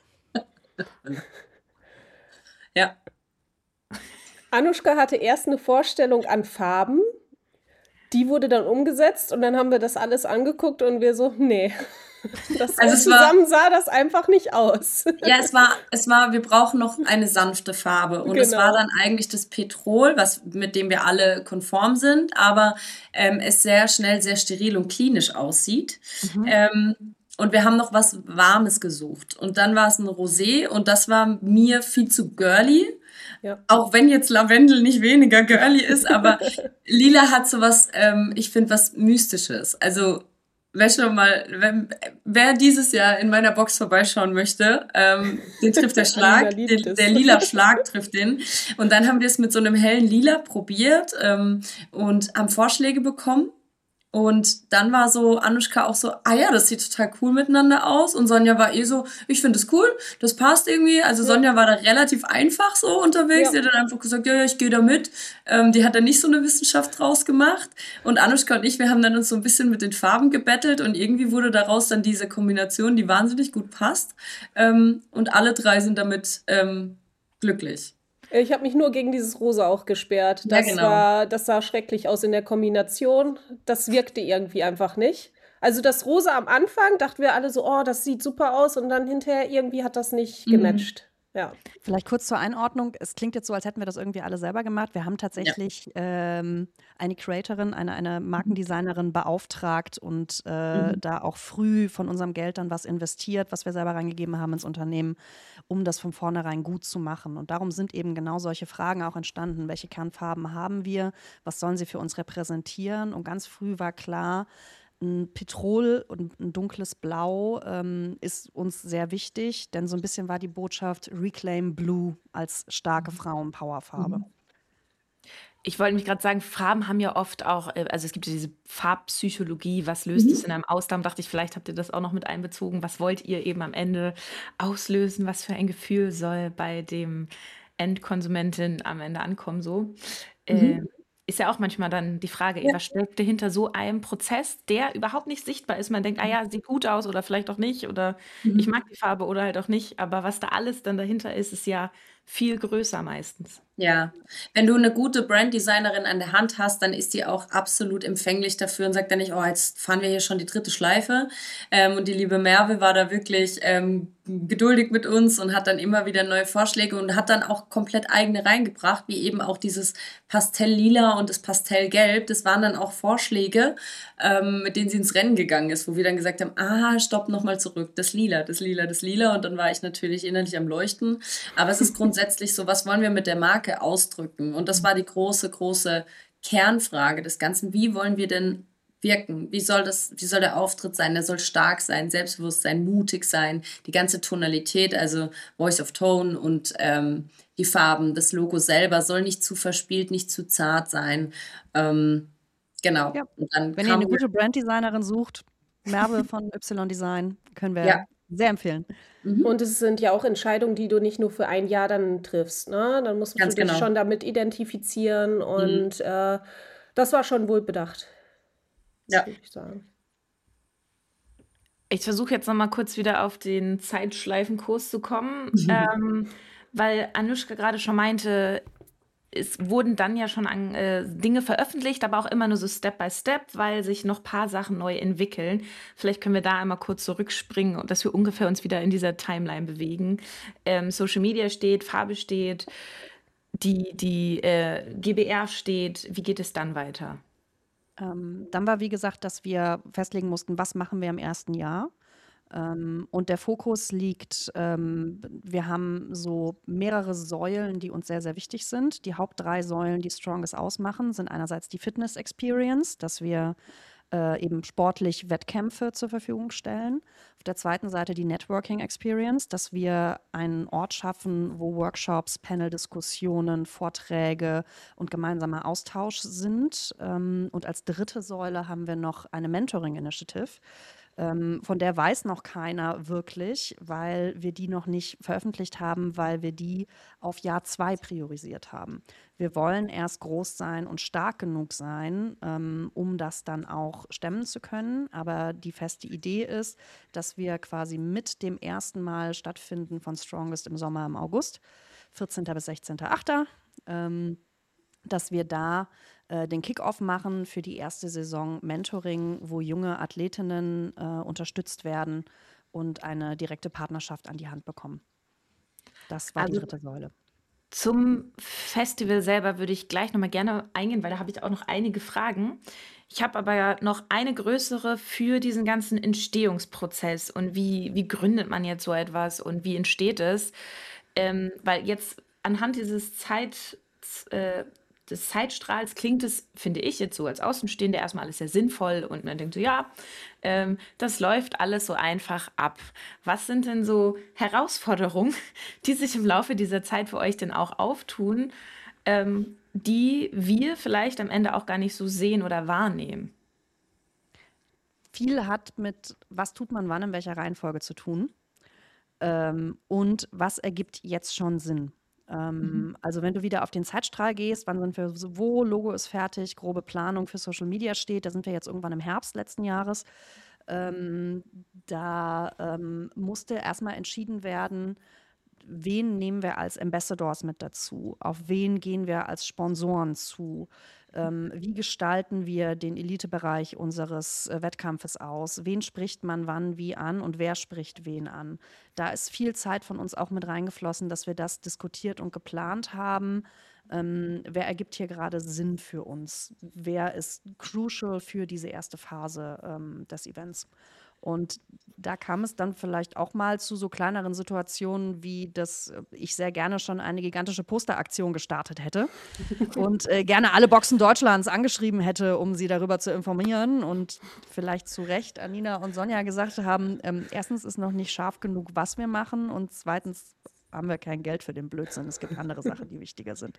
Ja. Anushka hatte erst eine Vorstellung an Farben. Die wurde dann umgesetzt und dann haben wir das alles angeguckt und wir so, nee. Das Also es war- zusammen sah das einfach nicht aus. Ja, es war, es war, wir brauchen noch eine sanfte Farbe. Und es Genau. war dann eigentlich das Petrol, was, mit dem wir alle konform sind, aber ähm, es sehr schnell sehr steril und klinisch aussieht. Ähm, und wir haben noch was Warmes gesucht. Und dann war es ein Rosé und das war mir viel zu girly. Ja. Auch wenn jetzt Lavendel nicht weniger girly ist, aber Lila hat sowas, ähm, ich finde, was Mystisches. Also, wer schon mal, wenn, wer dieses Jahr in meiner Box vorbeischauen möchte, ähm, den trifft der Schlag, Alina liebt den, es. der lila Schlag trifft den. Und dann haben wir es mit so einem hellen Lila probiert ähm, und haben Vorschläge bekommen. Und dann war so Anushka auch so, ah ja, das sieht total cool miteinander aus. Und Sonja war eh so, ich finde das cool, das passt irgendwie. Also Sonja war da relativ einfach so unterwegs. Ja. Die hat dann einfach gesagt, ja, ja, ich gehe da mit. Ähm, die hat da nicht so eine Wissenschaft draus gemacht. Und Anushka und ich, wir haben dann uns so ein bisschen mit den Farben gebettelt und irgendwie wurde daraus dann diese Kombination, die wahnsinnig gut passt. Ähm, und alle drei sind damit ähm, glücklich. Ich habe mich nur gegen dieses Rosa auch gesperrt. Ja, Das genau. war, das sah schrecklich aus in der Kombination. Das wirkte irgendwie einfach nicht. Also das Rosa am Anfang dachten wir alle so, oh, das sieht super aus und dann hinterher irgendwie hat das nicht Mhm. gematcht. Ja. Vielleicht kurz zur Einordnung. Es klingt jetzt so, als hätten wir das irgendwie alle selber gemacht. Wir haben tatsächlich ähm, eine Creatorin, eine, eine Markendesignerin beauftragt und äh, Mhm. da auch früh von unserem Geld dann was investiert, was wir selber reingegeben haben ins Unternehmen, um das von vornherein gut zu machen. Und darum sind eben genau solche Fragen auch entstanden. Welche Kernfarben haben wir? Was sollen sie für uns repräsentieren? Und ganz früh war klar, ein Petrol und ein dunkles Blau ähm, ist uns sehr wichtig, denn so ein bisschen war die Botschaft Reclaim Blue als starke Frauen-Powerfarbe. Mhm. Ich wollte mich gerade sagen, Farben haben ja oft auch, äh, also es gibt ja diese Farbpsychologie, was löst es Mhm. in einem aus? Darum dachte ich, vielleicht habt ihr das auch noch mit einbezogen. Was wollt ihr eben am Ende auslösen? Was für ein Gefühl soll bei dem Endkonsumentin am Ende ankommen? So Mhm. ähm, ist ja auch manchmal dann die Frage, Ja. was steckt hinter so einem Prozess, der überhaupt nicht sichtbar ist. Man denkt, ah ja, sieht gut aus oder vielleicht auch nicht oder ich Mhm. mag die Farbe oder halt auch nicht. Aber was da alles dann dahinter ist, ist ja viel größer meistens. Ja, wenn du eine gute Branddesignerin an der Hand hast, dann ist die auch absolut empfänglich dafür und sagt dann nicht, oh, jetzt fahren wir hier schon die dritte Schleife. Ähm, und die liebe Merve war da wirklich ähm, geduldig mit uns und hat dann immer wieder neue Vorschläge und hat dann auch komplett eigene reingebracht, wie eben auch dieses Pastelllila und das Pastellgelb. Das waren dann auch Vorschläge, ähm, mit denen sie ins Rennen gegangen ist, wo wir dann gesagt haben, ah, stopp, nochmal zurück, das Lila, das Lila, das Lila. Und dann war ich natürlich innerlich am Leuchten. Aber es ist grundsätzlich so, was wollen wir mit der Marke ausdrücken? Und das war die große, große Kernfrage des Ganzen. Wie wollen wir denn wirken? Wie soll das, wie soll der Auftritt sein? Der soll stark sein, selbstbewusst sein, mutig sein. Die ganze Tonalität, also Voice of Tone und ähm, die Farben, das Logo selber soll nicht zu verspielt, nicht zu zart sein. Ähm, genau. Ja. Und dann Wenn ihr eine kamen wir, gute Branddesignerin sucht, Merve von Y Design, können wir ja. sehr empfehlen. Mhm. Und es sind ja auch Entscheidungen, die du nicht nur für ein Jahr dann triffst, ne? Dann musst du Ganz dich genau. schon damit identifizieren Mhm. und äh, das war schon wohl bedacht, Ja. würde ich sagen. Ich versuche jetzt noch mal kurz wieder auf den Zeitschleifenkurs zu kommen, ähm, weil Anushka gerade schon meinte, es wurden dann ja schon an, äh, Dinge veröffentlicht, aber auch immer nur so Step by Step, weil sich noch ein paar Sachen neu entwickeln. Vielleicht können wir da einmal kurz zurückspringen und dass wir ungefähr uns wieder in dieser Timeline bewegen. Ähm, Social Media steht, Farbe steht, die, die äh, G B R steht. Wie geht es dann weiter? Ähm, dann war, wie gesagt, dass wir festlegen mussten, was machen wir im ersten Jahr. Ähm, und der Fokus liegt, ähm, wir haben so mehrere Säulen, die uns sehr, sehr wichtig sind. Die Haupt drei Säulen, die Strongest ausmachen, sind einerseits die Fitness Experience, dass wir äh, eben sportlich Wettkämpfe zur Verfügung stellen. Auf der zweiten Seite die Networking Experience, dass wir einen Ort schaffen, wo Workshops, Panel-Diskussionen, Vorträge und gemeinsamer Austausch sind. Ähm, und als dritte Säule haben wir noch eine Mentoring Initiative. Ähm, von der weiß noch keiner wirklich, weil wir die noch nicht veröffentlicht haben, weil wir die auf Jahr zwei priorisiert haben. Wir wollen erst groß sein und stark genug sein, ähm, um das dann auch stemmen zu können. Aber die feste Idee ist, dass wir quasi mit dem ersten Mal stattfinden von Strongest im Sommer, im August, vierzehnten bis sechzehnten achten Ähm, dass wir da äh, den Kickoff machen für die erste Saison Mentoring, wo junge Athletinnen äh, unterstützt werden und eine direkte Partnerschaft an die Hand bekommen. Das war die Also dritte Säule. zum Festival selber würde ich gleich noch mal gerne eingehen, weil da habe ich auch noch einige Fragen. Ich habe aber ja noch eine größere für diesen ganzen Entstehungsprozess und wie, wie gründet man jetzt so etwas und wie entsteht es? Ähm, weil jetzt anhand dieses Zeit, äh, des Zeitstrahls klingt es, finde ich, jetzt so als Außenstehende erstmal alles sehr sinnvoll und man denkt so, ja, ähm, das läuft alles so einfach ab. Was sind denn so Herausforderungen, die sich im Laufe dieser Zeit für euch denn auch auftun, ähm, die wir vielleicht am Ende auch gar nicht so sehen oder wahrnehmen? viel hat mit, was tut man wann, in welcher Reihenfolge zu tun. Ähm, und was ergibt jetzt schon Sinn? Ähm, also wenn du wieder auf den Zeitstrahl gehst, wann sind wir so- wo, Logo ist fertig, grobe Planung für Social Media steht, da sind wir jetzt irgendwann im Herbst letzten Jahres. Ähm, da ähm, musste erstmal entschieden werden, wen nehmen wir als Ambassadors mit dazu? Auf wen gehen wir als Sponsoren zu? Ähm, wie gestalten wir den Elitebereich unseres äh, Wettkampfes aus? Wen spricht man wann wie an und wer spricht wen an? Da ist viel Zeit von uns auch mit reingeflossen, dass wir das diskutiert und geplant haben. Ähm, wer ergibt hier gerade Sinn für uns? Wer ist crucial für diese erste Phase ähm, des Events? Und da kam es dann vielleicht auch mal zu so kleineren Situationen, wie dass äh, ich sehr gerne schon eine gigantische Posteraktion gestartet hätte und äh, gerne alle Boxen Deutschlands angeschrieben hätte, um sie darüber zu informieren. Und vielleicht zu Recht Anina und Sonja gesagt haben, ähm, erstens ist noch nicht scharf genug, was wir machen. Und zweitens haben wir kein Geld für den Blödsinn. Es gibt andere Sachen, die wichtiger sind.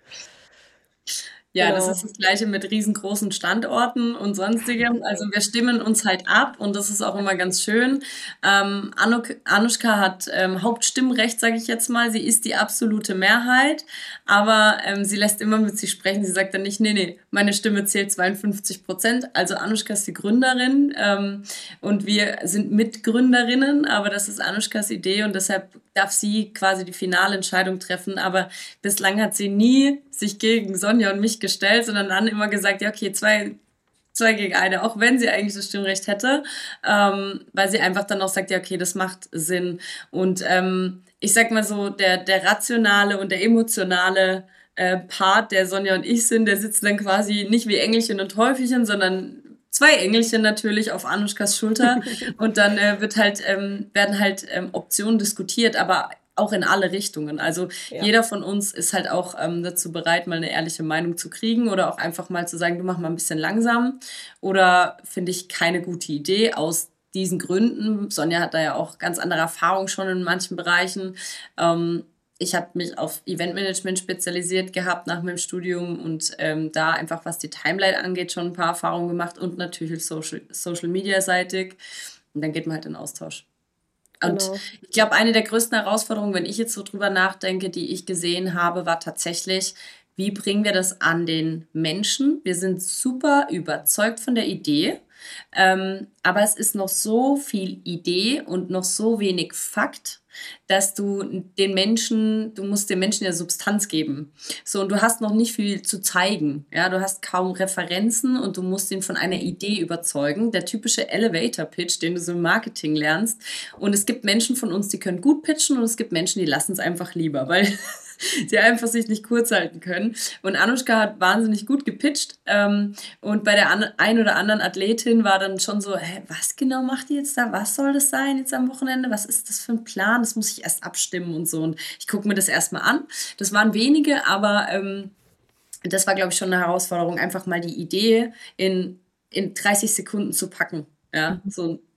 Ja, das Genau. ist das Gleiche mit riesengroßen Standorten und sonstigem. Also wir stimmen uns halt ab und das ist auch immer ganz schön. Ähm, Anuk Anushka hat ähm, Hauptstimmrecht, sage ich jetzt mal. Sie ist die absolute Mehrheit, aber ähm, sie lässt immer mit sich sprechen. Sie sagt dann nicht, nee, nee, meine Stimme zählt zweiundfünfzig Prozent. Also Anushka ist die Gründerin ähm, und wir sind Mitgründerinnen, aber das ist Anushkas Idee und deshalb darf sie quasi die finale Entscheidung treffen. Aber bislang hat sie nie sich gegen Sonja und mich gestellt, sondern dann immer gesagt, ja, okay, zwei, zwei gegen eine, auch wenn sie eigentlich das Stimmrecht hätte, ähm, weil sie einfach dann auch sagt, ja, okay, das macht Sinn. Und ähm, ich sag mal so, der, der rationale und der emotionale äh, Part, der Sonja und ich sind, der sitzt dann quasi nicht wie Engelchen und Teufelchen, sondern zwei Engelchen natürlich auf Anushkas Schulter und dann äh, wird halt, ähm, werden halt ähm, Optionen diskutiert, aber auch in alle Richtungen. Also Ja. jeder von uns ist halt auch ähm, dazu bereit, mal eine ehrliche Meinung zu kriegen oder auch einfach mal zu sagen, du mach mal ein bisschen langsam oder finde ich keine gute Idee aus diesen Gründen. Sonja hat da ja auch ganz andere Erfahrungen schon in manchen Bereichen. Ähm, ich habe mich auf Eventmanagement spezialisiert gehabt nach meinem Studium und ähm, da einfach, was die Timeline angeht, schon ein paar Erfahrungen gemacht und natürlich Social, Social Media seitig. Und dann geht man halt in Austausch. Und Genau. ich glaube, eine der größten Herausforderungen, wenn ich jetzt so drüber nachdenke, die ich gesehen habe, war tatsächlich, wie bringen wir das an den Menschen? Wir sind super überzeugt von der Idee, ähm, aber es ist noch so viel Idee und noch so wenig Fakt, dass du den Menschen, du musst den Menschen ja Substanz geben. So, und du hast noch nicht viel zu zeigen. Ja, du hast kaum Referenzen und du musst ihn von einer Idee überzeugen. Der typische Elevator-Pitch, den du so im Marketing lernst. Und es gibt Menschen von uns, die können gut pitchen und es gibt Menschen, die lassen es einfach lieber, weil die einfach sich nicht kurz halten können. Und Anushka hat wahnsinnig gut gepitcht. Ähm, und bei der an, ein oder anderen Athletin war dann schon so, hä, was genau macht die jetzt da? Was soll das sein jetzt am Wochenende? Was ist das für ein Plan? Das muss ich erst abstimmen und so. Und ich gucke mir das erstmal an. Das waren wenige, aber ähm, das war, glaube ich, schon eine Herausforderung, einfach mal die Idee in, in dreißig Sekunden zu packen. Ja, so ein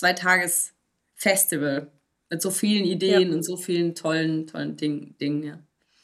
Zweitages-Festival mit so vielen Ideen Ja. und so vielen tollen, tollen Ding, Dingen, ja.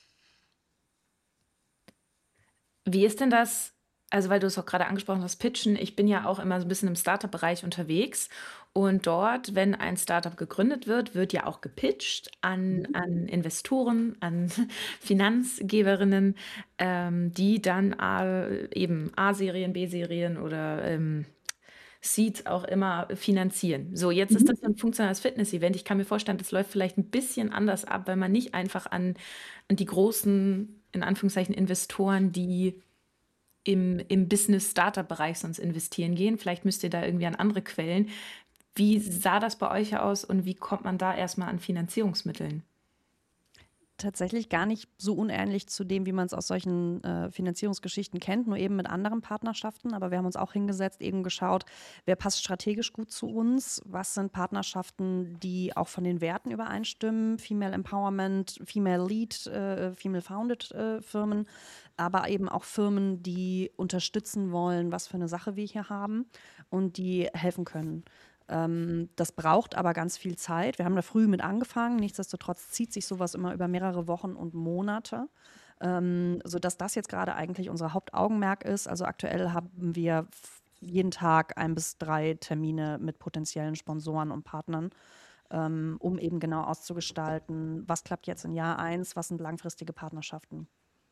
Wie ist denn das? Also, weil du es auch gerade angesprochen hast, Pitchen. Ich bin ja auch immer so ein bisschen im Startup-Bereich unterwegs. Und dort, wenn ein Startup gegründet wird, wird ja auch gepitcht an, an Investoren, an Finanzgeberinnen, ähm, die dann A, eben A-Serien, B-Serien oder ähm, Seeds auch immer finanzieren. So, jetzt ist das ein funktionales Fitness-Event. Ich kann mir vorstellen, das läuft vielleicht ein bisschen anders ab, weil man nicht einfach an, an die großen, in Anführungszeichen, Investoren, die im, im Business-Startup-Bereich sonst investieren gehen. Vielleicht müsst ihr da irgendwie an andere Quellen. Wie sah das bei euch aus und wie kommt man da erstmal an Finanzierungsmitteln? Tatsächlich gar nicht so unähnlich zu dem, wie man es aus solchen äh, Finanzierungsgeschichten kennt, nur eben mit anderen Partnerschaften. Aber wir haben uns auch hingesetzt, eben geschaut, wer passt strategisch gut zu uns, was sind Partnerschaften, die auch von den Werten übereinstimmen, Female Empowerment, Female Lead, äh, Female Founded äh, Firmen, aber eben auch Firmen, die unterstützen wollen, was für eine Sache wir hier haben und die helfen können. Ähm, das braucht aber ganz viel Zeit. Wir haben da früh mit angefangen. Nichtsdestotrotz zieht sich sowas immer über mehrere Wochen und Monate, ähm, sodass das jetzt gerade eigentlich unser Hauptaugenmerk ist. Also aktuell haben wir jeden Tag ein bis drei Termine mit potenziellen Sponsoren und Partnern, ähm, um eben genau auszugestalten, was klappt jetzt in Jahr eins, was sind langfristige Partnerschaften.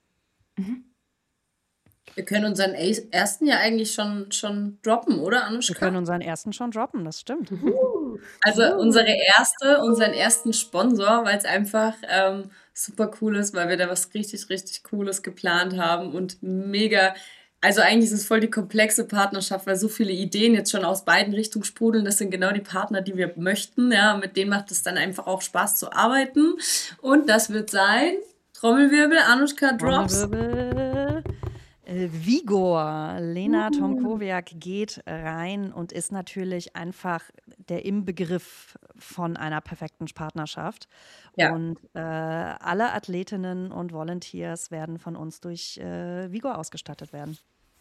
Wir können unseren Ace- ersten ja eigentlich schon, schon droppen, oder, Wir Anushka? können unseren ersten schon droppen, das stimmt. Also unsere erste, unseren ersten Sponsor, weil es einfach ähm, super cool ist, weil wir da was richtig, richtig Cooles geplant haben und mega. Also eigentlich ist es voll die komplexe Partnerschaft, weil so viele Ideen jetzt schon aus beiden Richtungen sprudeln. Das sind genau die Partner, die wir möchten. Ja, mit denen macht es dann einfach auch Spaß zu arbeiten. Und das wird sein, Trommelwirbel, Anushka Drops. Trommelwirbel. Äh, Vigor, Lena Tomkowiak geht rein und ist natürlich einfach der Inbegriff von einer perfekten Partnerschaft. Ja. Und äh, alle Athletinnen und Volunteers werden von uns durch äh, Vigor ausgestattet werden.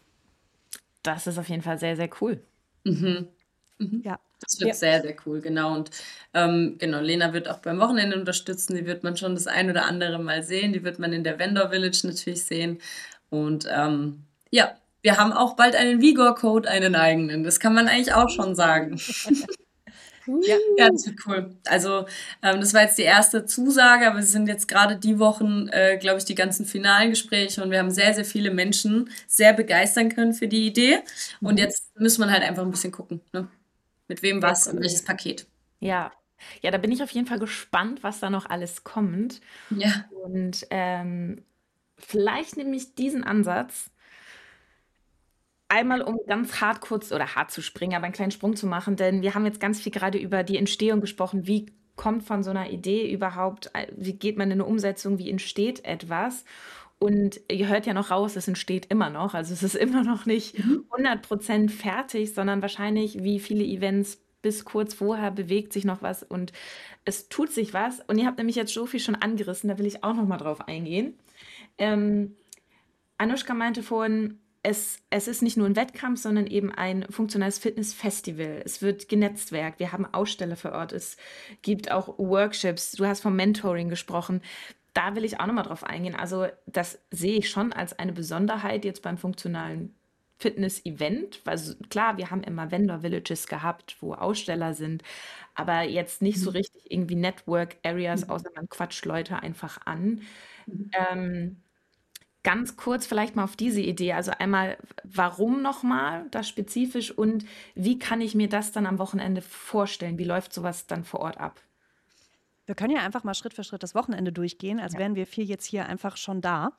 Das ist auf jeden Fall sehr, sehr cool. Ja. Das wird Ja. sehr, sehr cool, genau. Und ähm, genau, Lena wird auch beim Wochenende unterstützen. Die wird man schon das ein oder andere Mal sehen. Die wird man in der Vendor Village natürlich sehen. Und ähm, ja, wir haben auch bald einen Vigor-Code, einen eigenen. Das kann man eigentlich auch schon sagen. Ja. Ja, das wird cool. Also ähm, das war jetzt die erste Zusage, aber es sind jetzt gerade die Wochen, äh, glaube ich, die ganzen finalen Gespräche und wir haben sehr, sehr viele Menschen sehr begeistern können für die Idee. Und jetzt muss man halt einfach ein bisschen gucken, ne? Mit wem was und welches Paket. Ja. Ja, da bin ich auf jeden Fall gespannt, was da noch alles kommt. Ja. Und ähm, vielleicht nehme ich diesen Ansatz einmal, um ganz hart kurz oder hart zu springen, aber einen kleinen Sprung zu machen, denn wir haben jetzt ganz viel gerade über die Entstehung gesprochen. Wie kommt von so einer Idee überhaupt, äh, wie geht man in eine Umsetzung, wie entsteht etwas? Und ihr hört ja noch raus, es entsteht immer noch. Also es ist immer noch nicht hundert Prozent fertig, sondern wahrscheinlich wie viele Events bis kurz vorher bewegt sich noch was und es tut sich was. Und ihr habt nämlich jetzt so viel schon angerissen, da will ich auch noch mal drauf eingehen. Ähm, Anushka meinte vorhin, es, es ist nicht nur ein Wettkampf, sondern eben ein funktionales Fitnessfestival. Es wird genetzwerkt, wir haben Aussteller vor Ort, es gibt auch Workshops. Du hast vom Mentoring gesprochen. Da will ich auch nochmal drauf eingehen. Also das sehe ich schon als eine Besonderheit jetzt beim funktionalen Fitness-Event. Weil so- klar, wir haben immer Vendor-Villages gehabt, wo Aussteller sind, aber jetzt nicht so richtig irgendwie Network-Areas, außer man quatscht Leute einfach an. Ähm, Ganz kurz vielleicht mal auf diese Idee. Also einmal, warum nochmal das spezifisch und wie kann ich mir das dann am Wochenende vorstellen? Wie läuft sowas dann vor Ort ab? Wir können ja einfach mal Schritt für Schritt das Wochenende durchgehen, als Ja. wären wir vier jetzt hier einfach schon da.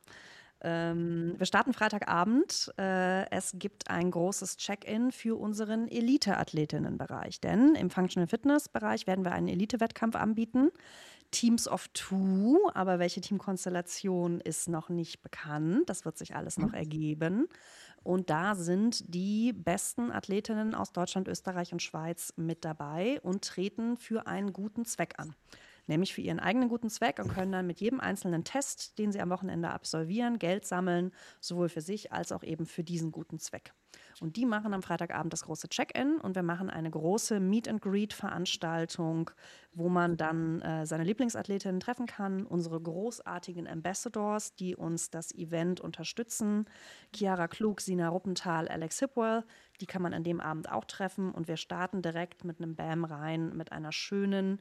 Ähm, wir starten Freitagabend. Äh, es gibt ein großes Check-in für unseren Elite-Athletinnen-Bereich, denn im Functional Fitness-Bereich werden wir einen Elite-Wettkampf anbieten. Teams of Two, aber welche Teamkonstellation ist noch nicht bekannt. Das wird sich alles noch ergeben. Und da sind die besten Athletinnen aus Deutschland, Österreich und Schweiz mit dabei und treten für einen guten Zweck an. Nämlich für ihren eigenen guten Zweck und können dann mit jedem einzelnen Test, den sie am Wochenende absolvieren, Geld sammeln, sowohl für sich als auch eben für diesen guten Zweck. Und die machen am Freitagabend das große Check-in und wir machen eine große Meet-and-Greet-Veranstaltung, wo man dann äh, seine Lieblingsathletinnen treffen kann, unsere großartigen Ambassadors, die uns das Event unterstützen, Chiara Klug, Sina Ruppenthal, Alex Hipwell, die kann man an dem Abend auch treffen und wir starten direkt mit einem Bam rein mit einer schönen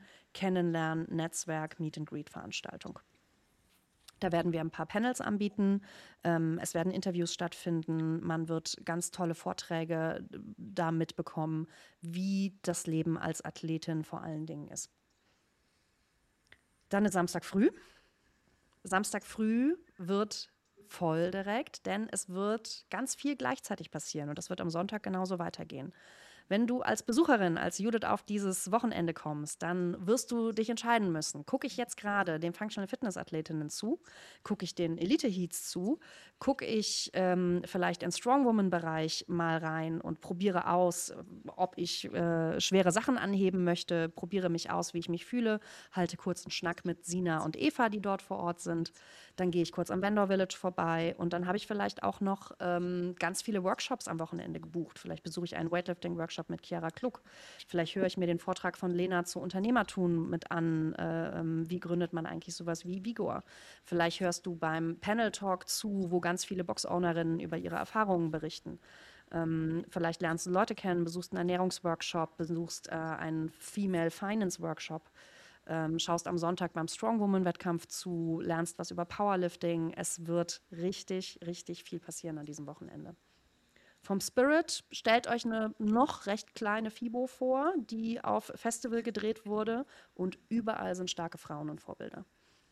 Kennenlernen-Netzwerk-Meet-and-Greet-Veranstaltung. Da werden wir ein paar Panels anbieten. Ähm, es werden Interviews stattfinden. Man wird ganz tolle Vorträge da mitbekommen, wie das Leben als Athletin vor allen Dingen ist. Dann ist Samstag früh. Samstag früh wird voll direkt, denn es wird ganz viel gleichzeitig passieren und das wird am Sonntag genauso weitergehen. Wenn du als Besucherin, als Judith auf dieses Wochenende kommst, dann wirst du dich entscheiden müssen. Gucke ich jetzt gerade den Functional Fitness Athletinnen zu? Gucke ich den Elite Heats zu? Gucke ich ähm, vielleicht in Strongwoman-Bereich mal rein und probiere aus, ob ich äh, schwere Sachen anheben möchte, probiere mich aus, wie ich mich fühle, halte kurz einen Schnack mit Sina und Eva, die dort vor Ort sind. Dann gehe ich kurz am Vendor Village vorbei und dann habe ich vielleicht auch noch ähm, ganz viele Workshops am Wochenende gebucht. Vielleicht besuche ich einen Weightlifting-Workshop mit Chiara Klug. Vielleicht höre ich mir den Vortrag von Lena zu Unternehmertun mit an. Äh, ähm, wie gründet man eigentlich sowas wie Vigor? Vielleicht hörst du beim Panel-Talk zu, wo ganz viele Box-Ownerinnen über ihre Erfahrungen berichten. Ähm, vielleicht lernst du Leute kennen, besuchst einen Ernährungsworkshop, besuchst äh, einen Female Finance Workshop, ähm, schaust am Sonntag beim Strongwoman-Wettkampf zu, lernst was über Powerlifting. Es wird richtig, richtig viel passieren an diesem Wochenende. Vom Spirit stellt euch eine noch recht kleine FIBO vor, die auf Festival gedreht wurde und überall sind starke Frauen und Vorbilder.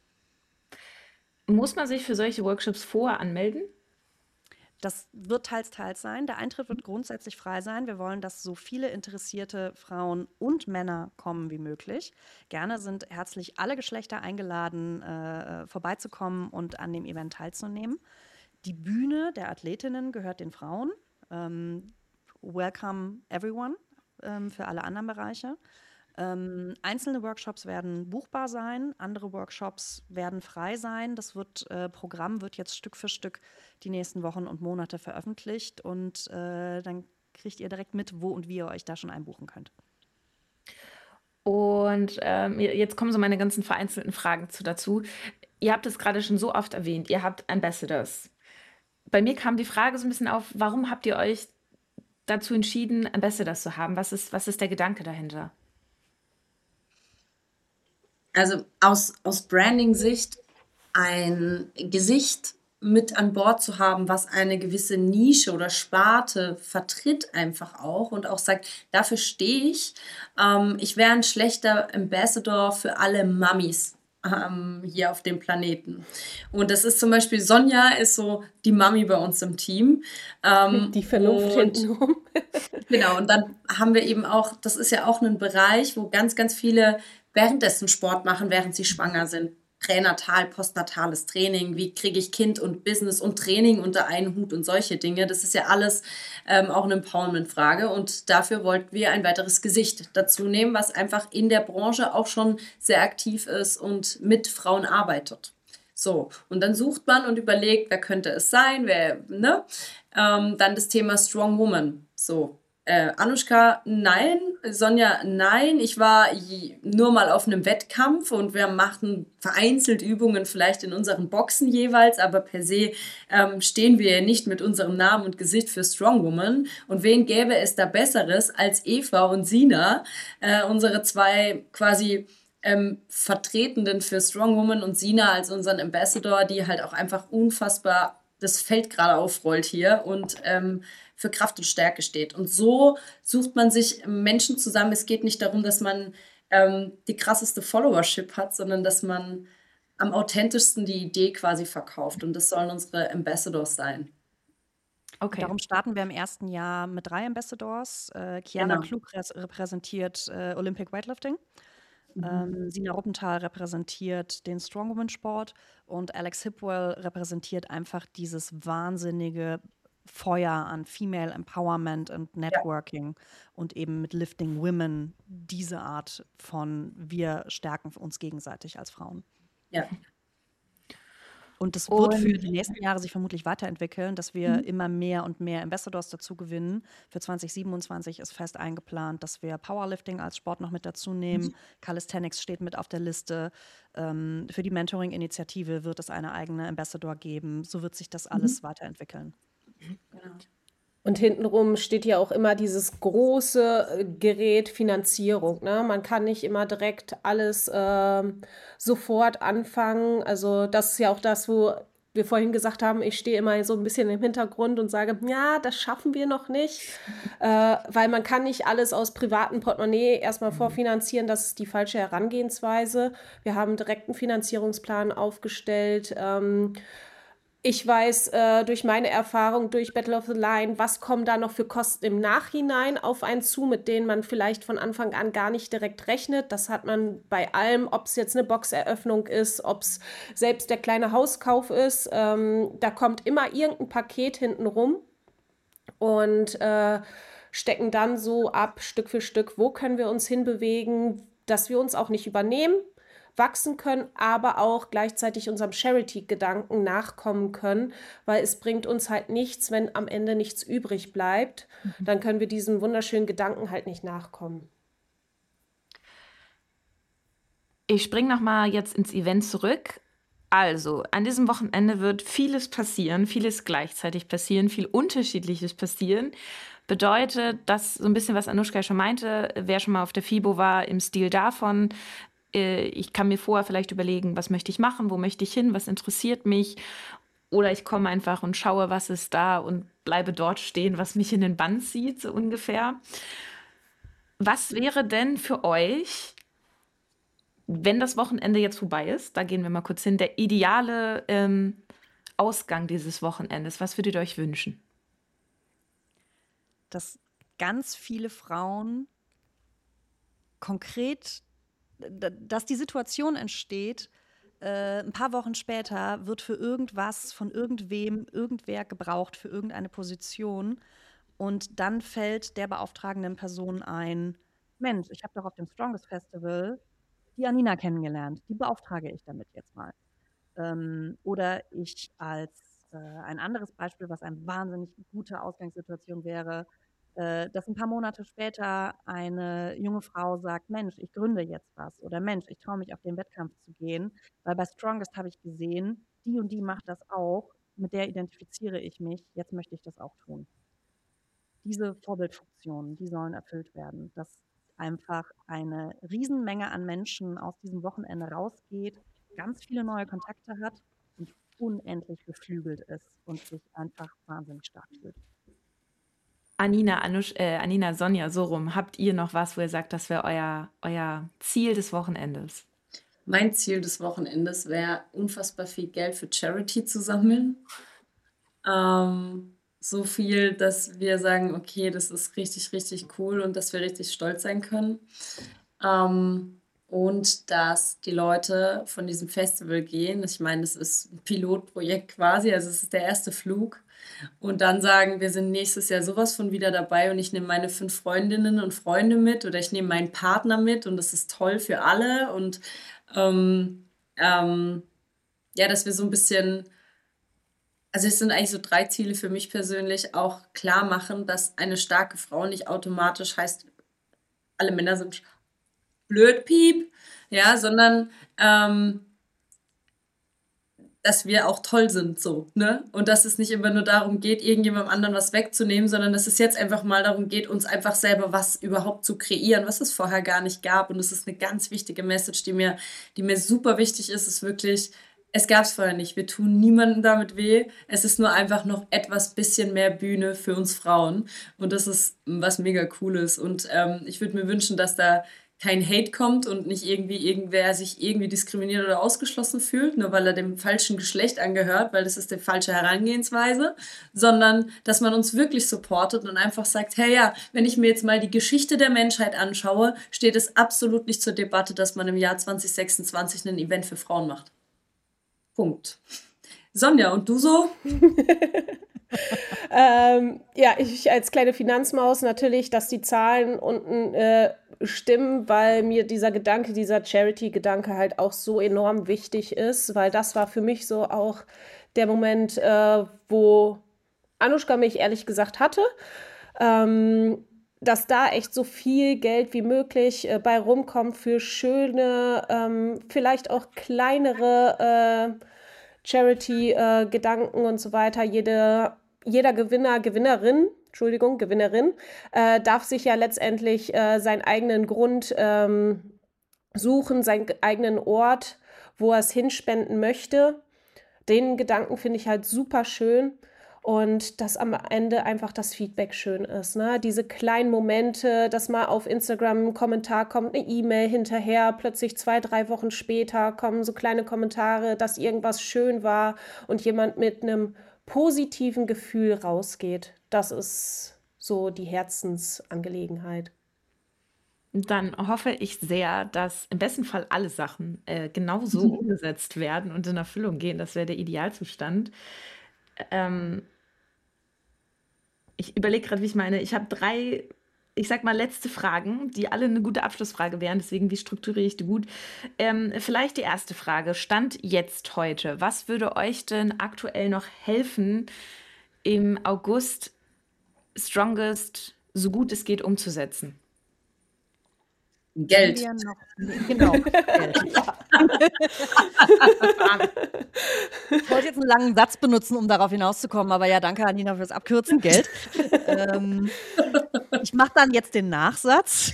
Muss man sich für solche Workshops vorher anmelden? Das wird teils, teils sein. Der Eintritt wird grundsätzlich frei sein. Wir wollen, dass so viele interessierte Frauen und Männer kommen wie möglich. Gerne sind herzlich alle Geschlechter eingeladen, äh, vorbeizukommen und an dem Event teilzunehmen. Die Bühne der Athletinnen gehört den Frauen. Ähm, welcome everyone ähm, für alle anderen Bereiche. Ähm, einzelne Workshops werden buchbar sein, andere Workshops werden frei sein. Das wird, äh, Programm wird jetzt Stück für Stück die nächsten Wochen und Monate veröffentlicht und äh, dann kriegt ihr direkt mit, wo und wie ihr euch da schon einbuchen könnt. Und ähm, jetzt kommen so meine ganzen vereinzelten Fragen zu dazu. Ihr habt es gerade schon so oft erwähnt, ihr habt Ambassadors. Bei mir kam die Frage so ein bisschen auf, warum habt ihr euch dazu entschieden, Ambassadors zu haben? Was ist, was ist der Gedanke dahinter? Also aus, aus Branding-Sicht ein Gesicht mit an Bord zu haben, was eine gewisse Nische oder Sparte vertritt einfach auch und auch sagt, dafür stehe ich. Ähm, ich wäre ein schlechter Ambassador für alle Mummies ähm, hier auf dem Planeten. Und das ist zum Beispiel, Sonja ist so die Mami bei uns im Team. Ähm, Die Vernunft und hintenrum. Genau, und dann haben wir eben auch, das ist ja auch ein Bereich, wo ganz, ganz viele währenddessen Sport machen, während sie schwanger sind. Pränatal, postnatales Training, wie kriege ich Kind und Business und Training unter einen Hut und solche Dinge. Das ist ja alles ähm, auch eine Empowerment-Frage und dafür wollten wir ein weiteres Gesicht dazu nehmen, was einfach in der Branche auch schon sehr aktiv ist und mit Frauen arbeitet. So, und dann sucht man und überlegt, wer könnte es sein, wer, ne? Ähm, dann das Thema Strong Woman. So, äh, Anushka, nein. Sonja, nein. Ich war je, nur mal auf einem Wettkampf und wir machten vereinzelt Übungen vielleicht in unseren Boxen jeweils, aber per se ähm, stehen wir nicht mit unserem Namen und Gesicht für Strong Woman. Und wen gäbe es da Besseres als Eva und Sina, äh, unsere zwei quasi ähm, Vertretenden für Strong Woman und Sina als unseren Ambassador, die halt auch einfach unfassbar das Feld gerade aufrollt hier und ähm, für Kraft und Stärke steht. Und so sucht man sich Menschen zusammen. Es geht nicht darum, dass man ähm, die krasseste Followership hat, sondern dass man am authentischsten die Idee quasi verkauft. Und das sollen unsere Ambassadors sein. Okay. Darum starten wir im ersten Jahr mit drei Ambassadors. Äh, Chiara genau. Klug repräsentiert äh, Olympic Weightlifting. Mhm. Ähm, Sina Ruppenthal repräsentiert den Strongwoman-Sport und Alex Hipwell repräsentiert einfach dieses wahnsinnige Feuer an Female Empowerment und Networking ja. und eben mit Lifting Women diese Art von wir stärken uns gegenseitig als Frauen. Ja. Und das wird für die nächsten Jahre sich vermutlich weiterentwickeln, dass wir mhm. immer mehr und mehr Ambassadors dazu gewinnen. Für zwanzig siebenundzwanzig ist fest eingeplant, dass wir Powerlifting als Sport noch mit dazu nehmen. Mhm. Calisthenics steht mit auf der Liste. Ähm, für die Mentoring-Initiative wird es eine eigene Ambassador geben. So wird sich das alles mhm. weiterentwickeln. Genau. Und hintenrum steht ja auch immer dieses große Gerät Finanzierung. Ne? Man kann nicht immer direkt alles äh, sofort anfangen. Also das ist ja auch das, wo wir vorhin gesagt haben, ich stehe immer so ein bisschen im Hintergrund und sage, ja, das schaffen wir noch nicht, äh, weil man kann nicht alles aus privatem Portemonnaie erstmal vorfinanzieren. Das ist die falsche Herangehensweise. Wir haben direkt einen Finanzierungsplan aufgestellt. Ähm, Ich weiß äh, durch meine Erfahrung, durch Battle of the Line, was kommen da noch für Kosten im Nachhinein auf einen zu, mit denen man vielleicht von Anfang an gar nicht direkt rechnet. Das hat man bei allem, ob es jetzt eine Boxeröffnung ist, ob es selbst der kleine Hauskauf ist. Ähm, da kommt immer irgendein Paket hinten rum und äh, stecken dann so ab, Stück für Stück, wo können wir uns hinbewegen, dass wir uns auch nicht übernehmen, wachsen können, aber auch gleichzeitig unserem Charity-Gedanken nachkommen können, weil es bringt uns halt nichts, wenn am Ende nichts übrig bleibt. Mhm. Dann können wir diesem wunderschönen Gedanken halt nicht nachkommen. Ich springe nochmal jetzt ins Event zurück. Also, an diesem Wochenende wird vieles passieren, vieles gleichzeitig passieren, viel Unterschiedliches passieren. Bedeutet, dass so ein bisschen, was Anushka schon meinte, wer schon mal auf der FIBO war, im Stil davon, äh, ich kann mir vorher vielleicht überlegen, was möchte ich machen, wo möchte ich hin, was interessiert mich. Oder ich komme einfach und schaue, was ist da und bleibe dort stehen, was mich in den Bann zieht, so ungefähr. Was wäre denn für euch, wenn das Wochenende jetzt vorbei ist, da gehen wir mal kurz hin, der ideale ähm, Ausgang dieses Wochenendes? Was würdet ihr euch wünschen? Dass ganz viele Frauen konkret, d- dass die Situation entsteht, äh, ein paar Wochen später wird für irgendwas von irgendwem irgendwer gebraucht für irgendeine Position und dann fällt der beauftragenden Person ein, Mensch, ich habe doch auf dem Strongest Festival die Anina kennengelernt, die beauftrage ich damit jetzt mal. Ähm, oder ich als äh, ein anderes Beispiel, was eine wahnsinnig gute Ausgangssituation wäre, äh, dass ein paar Monate später eine junge Frau sagt, Mensch, ich gründe jetzt was oder Mensch, ich traue mich auf den Wettkampf zu gehen, weil bei Strongest habe ich gesehen, die und die macht das auch, mit der identifiziere ich mich, jetzt möchte ich das auch tun. Diese Vorbildfunktionen, die sollen erfüllt werden, dass einfach eine Riesenmenge an Menschen aus diesem Wochenende rausgeht, ganz viele neue Kontakte hat und unendlich beflügelt ist und sich einfach wahnsinnig stark fühlt. Anina, Anush, äh, Anina, Sonja, so rum. Habt ihr noch was, wo ihr sagt, das wäre euer, euer Ziel des Wochenendes? Mein Ziel des Wochenendes wäre, unfassbar viel Geld für Charity zu sammeln. Ähm, so viel, dass wir sagen, okay, das ist richtig, richtig cool und dass wir richtig stolz sein können. Ähm, und dass die Leute von diesem Festival gehen. Ich meine, das ist ein Pilotprojekt quasi, also es ist der erste Flug. Und dann sagen, wir sind nächstes Jahr sowas von wieder dabei und ich nehme meine fünf Freundinnen und Freunde mit oder ich nehme meinen Partner mit und das ist toll für alle. Und ähm, ähm, ja, dass wir so ein bisschen, also es sind eigentlich so drei Ziele für mich persönlich, auch klar machen, dass eine starke Frau nicht automatisch heißt, alle Männer sind blöd, piep, ja, sondern ähm, dass wir auch toll sind, so, ne? Und dass es nicht immer nur darum geht, irgendjemandem anderen was wegzunehmen, sondern dass es jetzt einfach mal darum geht, uns einfach selber was überhaupt zu kreieren, was es vorher gar nicht gab. Und das ist eine ganz wichtige Message, die mir, die mir super wichtig ist, ist wirklich, es gab es vorher nicht. Wir tun niemandem damit weh. Es ist nur einfach noch etwas bisschen mehr Bühne für uns Frauen. Und das ist was mega Cooles. Und ähm, ich würde mir wünschen, dass da kein Hate kommt und nicht irgendwie irgendwer sich irgendwie diskriminiert oder ausgeschlossen fühlt, nur weil er dem falschen Geschlecht angehört, weil das ist die falsche Herangehensweise, sondern dass man uns wirklich supportet und einfach sagt, hey ja, wenn ich mir jetzt mal die Geschichte der Menschheit anschaue, steht es absolut nicht zur Debatte, dass man im Jahr zwanzig sechsundzwanzig ein Event für Frauen macht. Punkt. Sonja, und du so? Ähm, ja, ich als kleine Finanzmaus natürlich, dass die Zahlen unten äh, stimmen, weil mir dieser Gedanke, dieser Charity-Gedanke halt auch so enorm wichtig ist, weil das war für mich so auch der Moment, äh, wo Anushka mich ehrlich gesagt hatte, ähm, dass da echt so viel Geld wie möglich äh, bei rumkommt für schöne, ähm, vielleicht auch kleinere äh, Charity-Gedanken und so weiter. Jede, jeder Gewinner, Gewinnerin, Entschuldigung, Gewinnerin, äh, darf sich ja letztendlich äh, seinen eigenen Grund ähm, suchen, seinen eigenen Ort, wo er es hinspenden möchte. Den Gedanken finde ich halt super schön. Und dass am Ende einfach das Feedback schön ist. Ne? Diese kleinen Momente, dass mal auf Instagram ein Kommentar kommt, eine E-Mail hinterher, plötzlich zwei, drei Wochen später kommen so kleine Kommentare, dass irgendwas schön war und jemand mit einem positiven Gefühl rausgeht. Das ist so die Herzensangelegenheit. Dann hoffe ich sehr, dass im besten Fall alle Sachen äh, genau so umgesetzt werden und in Erfüllung gehen. Das wäre der Idealzustand. Ähm, ich überlege gerade, wie ich meine. Ich habe drei, ich sag mal, letzte Fragen, die alle eine gute Abschlussfrage wären. Deswegen, wie strukturiere ich die gut? Ähm, vielleicht die erste Frage. Stand jetzt heute. Was würde euch denn aktuell noch helfen, im August Strongest so gut es geht umzusetzen? Geld. Wir noch, genau, Geld. Ich wollte jetzt einen langen Satz benutzen, um darauf hinauszukommen, aber ja, danke Anina fürs Abkürzen, Geld. ähm, ich mache dann jetzt den Nachsatz.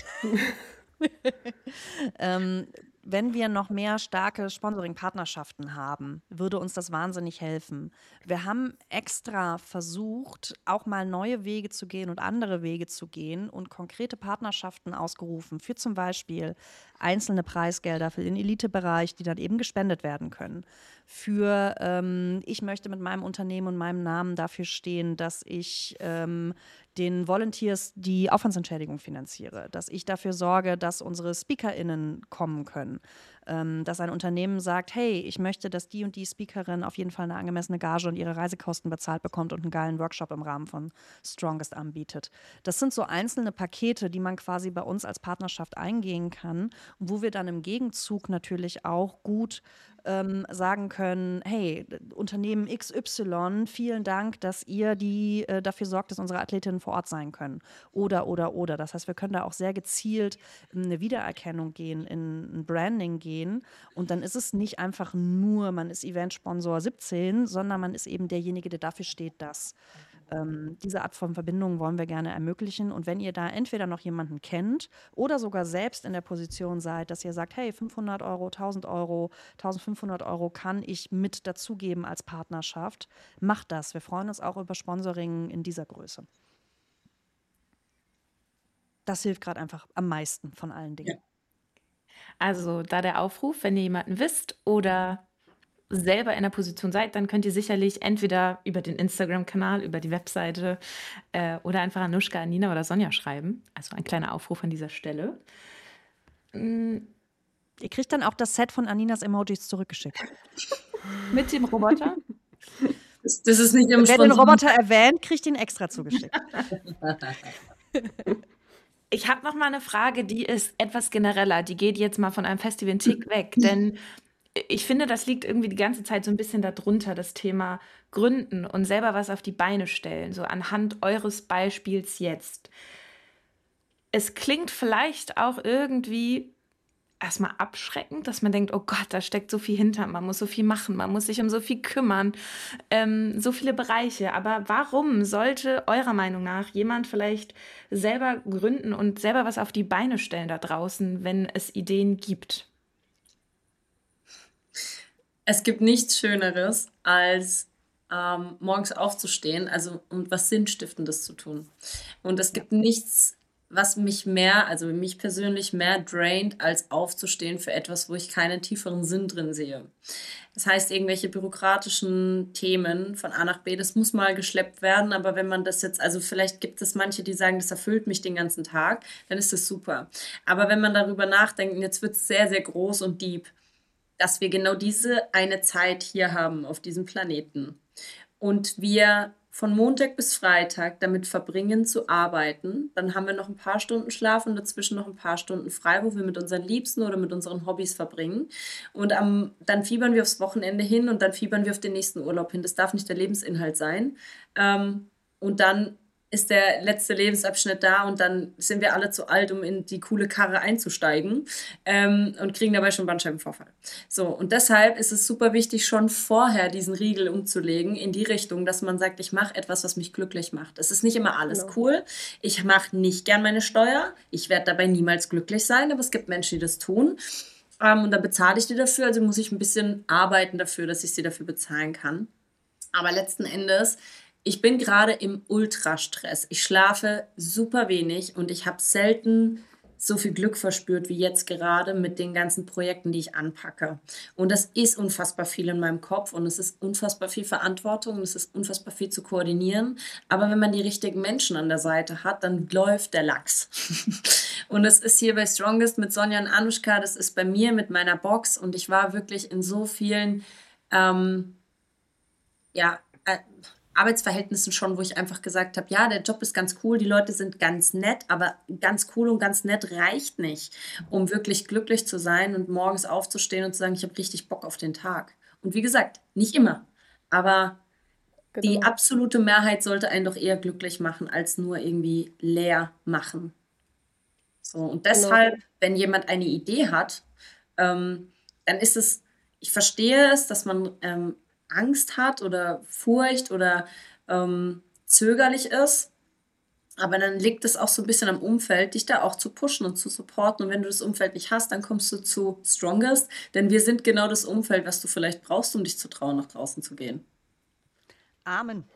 ähm, Wenn wir noch mehr starke Sponsoring-Partnerschaften haben, würde uns das wahnsinnig helfen. Wir haben extra versucht, auch mal neue Wege zu gehen und andere Wege zu gehen und konkrete Partnerschaften ausgerufen für zum Beispiel einzelne Preisgelder für den Elitebereich, die dann eben gespendet werden können. Für, ähm, ich möchte mit meinem Unternehmen und meinem Namen dafür stehen, dass ich ähm, den Volunteers die Aufwandsentschädigung finanziere, dass ich dafür sorge, dass unsere SpeakerInnen kommen können, ähm, dass ein Unternehmen sagt, hey, ich möchte, dass die und die Speakerin auf jeden Fall eine angemessene Gage und ihre Reisekosten bezahlt bekommt und einen geilen Workshop im Rahmen von Strongest anbietet. Das sind so einzelne Pakete, die man quasi bei uns als Partnerschaft eingehen kann, wo wir dann im Gegenzug natürlich auch gut ähm, sagen können, hey, Unternehmen X Y, vielen Dank, dass ihr die äh, dafür sorgt, dass unsere Athletinnen vor Ort sein können. Oder, oder, oder. Das heißt, wir können da auch sehr gezielt in eine Wiedererkennung gehen, in ein Branding gehen. Und dann ist es nicht einfach nur, man ist Eventsponsor siebzehn, sondern man ist eben derjenige, der dafür steht, dass ähm, diese Art von Verbindungen wollen wir gerne ermöglichen. Und wenn ihr da entweder noch jemanden kennt oder sogar selbst in der Position seid, dass ihr sagt, hey, fünfhundert Euro, tausend Euro, eintausendfünfhundert Euro kann ich mit dazugeben als Partnerschaft, macht das. Wir freuen uns auch über Sponsoring in dieser Größe. Das hilft gerade einfach am meisten von allen Dingen. Ja. Also da der Aufruf, wenn ihr jemanden wisst oder selber in der Position seid, dann könnt ihr sicherlich entweder über den Instagram-Kanal, über die Webseite äh, oder einfach an Nuschka, Anina oder Sonja schreiben. Also ein kleiner Aufruf an dieser Stelle. Mm, Ihr kriegt dann auch das Set von Aninas Emojis zurückgeschickt. mit dem Roboter. Das, das ist nicht im Wer den Sponsor- Roboter erwähnt, kriegt ihn extra zugeschickt. Ich habe noch mal eine Frage, die ist etwas genereller. Die geht jetzt mal von einem Festival einen Tick weg, denn ich finde, das liegt irgendwie die ganze Zeit so ein bisschen darunter, das Thema Gründen und selber was auf die Beine stellen, so anhand eures Beispiels jetzt. Es klingt vielleicht auch irgendwie erstmal abschreckend, dass man denkt, oh Gott, da steckt so viel hinter, man muss so viel machen, man muss sich um so viel kümmern, ähm, so viele Bereiche. Aber warum sollte eurer Meinung nach jemand vielleicht selber gründen und selber was auf die Beine stellen da draußen, wenn es Ideen gibt? Es gibt nichts Schöneres, als ähm, morgens aufzustehen, also und was Sinnstiftendes zu tun. Und es gibt nichts, was mich mehr, also mich persönlich mehr draint, als aufzustehen für etwas, wo ich keinen tieferen Sinn drin sehe. Das heißt, irgendwelche bürokratischen Themen von A nach B, das muss mal geschleppt werden, aber wenn man das jetzt, also vielleicht gibt es manche, die sagen, das erfüllt mich den ganzen Tag, dann ist das super. Aber wenn man darüber nachdenkt, und jetzt wird es sehr, sehr groß und deep, dass wir genau diese eine Zeit hier haben auf diesem Planeten und wir von Montag bis Freitag damit verbringen zu arbeiten, dann haben wir noch ein paar Stunden Schlaf und dazwischen noch ein paar Stunden frei, wo wir mit unseren Liebsten oder mit unseren Hobbys verbringen. Und am, dann fiebern wir aufs Wochenende hin und dann fiebern wir auf den nächsten Urlaub hin. Das darf nicht der Lebensinhalt sein. Ähm, und dann ist der letzte Lebensabschnitt da und dann sind wir alle zu alt, um in die coole Karre einzusteigen ähm, und kriegen dabei schon Bandscheibenvorfall. So, und deshalb ist es super wichtig, schon vorher diesen Riegel umzulegen in die Richtung, dass man sagt, ich mache etwas, was mich glücklich macht. Es ist nicht immer alles Genau. cool. Ich mache nicht gern meine Steuer. Ich werde dabei niemals glücklich sein, aber es gibt Menschen, die das tun. Ähm, und dann bezahle ich die dafür, also muss ich ein bisschen arbeiten dafür, dass ich sie dafür bezahlen kann. Aber letzten Endes, ich bin gerade im Ultrastress. Ich schlafe super wenig und ich habe selten so viel Glück verspürt wie jetzt gerade mit den ganzen Projekten, die ich anpacke. Und das ist unfassbar viel in meinem Kopf und es ist unfassbar viel Verantwortung und es ist unfassbar viel zu koordinieren. Aber wenn man die richtigen Menschen an der Seite hat, dann läuft der Lachs. Und es ist hier bei Strongest mit Sonja und Anushka, das ist bei mir mit meiner Box und ich war wirklich in so vielen ähm, ja, äh, Arbeitsverhältnissen schon, wo ich einfach gesagt habe, ja, der Job ist ganz cool, die Leute sind ganz nett, aber ganz cool und ganz nett reicht nicht, um wirklich glücklich zu sein und morgens aufzustehen und zu sagen, ich habe richtig Bock auf den Tag. Und wie gesagt, nicht immer, aber die Genau. absolute Mehrheit sollte einen doch eher glücklich machen, als nur irgendwie leer machen. So. So, und Genau. deshalb, wenn jemand eine Idee hat, ähm, dann ist es, ich verstehe es, dass man ähm, Angst hat oder Furcht oder ähm, zögerlich ist, aber dann liegt es auch so ein bisschen am Umfeld, dich da auch zu pushen und zu supporten. Und wenn du das Umfeld nicht hast, dann kommst du zu Strongest, denn wir sind genau das Umfeld, was du vielleicht brauchst, um dich zu trauen, nach draußen zu gehen. Amen.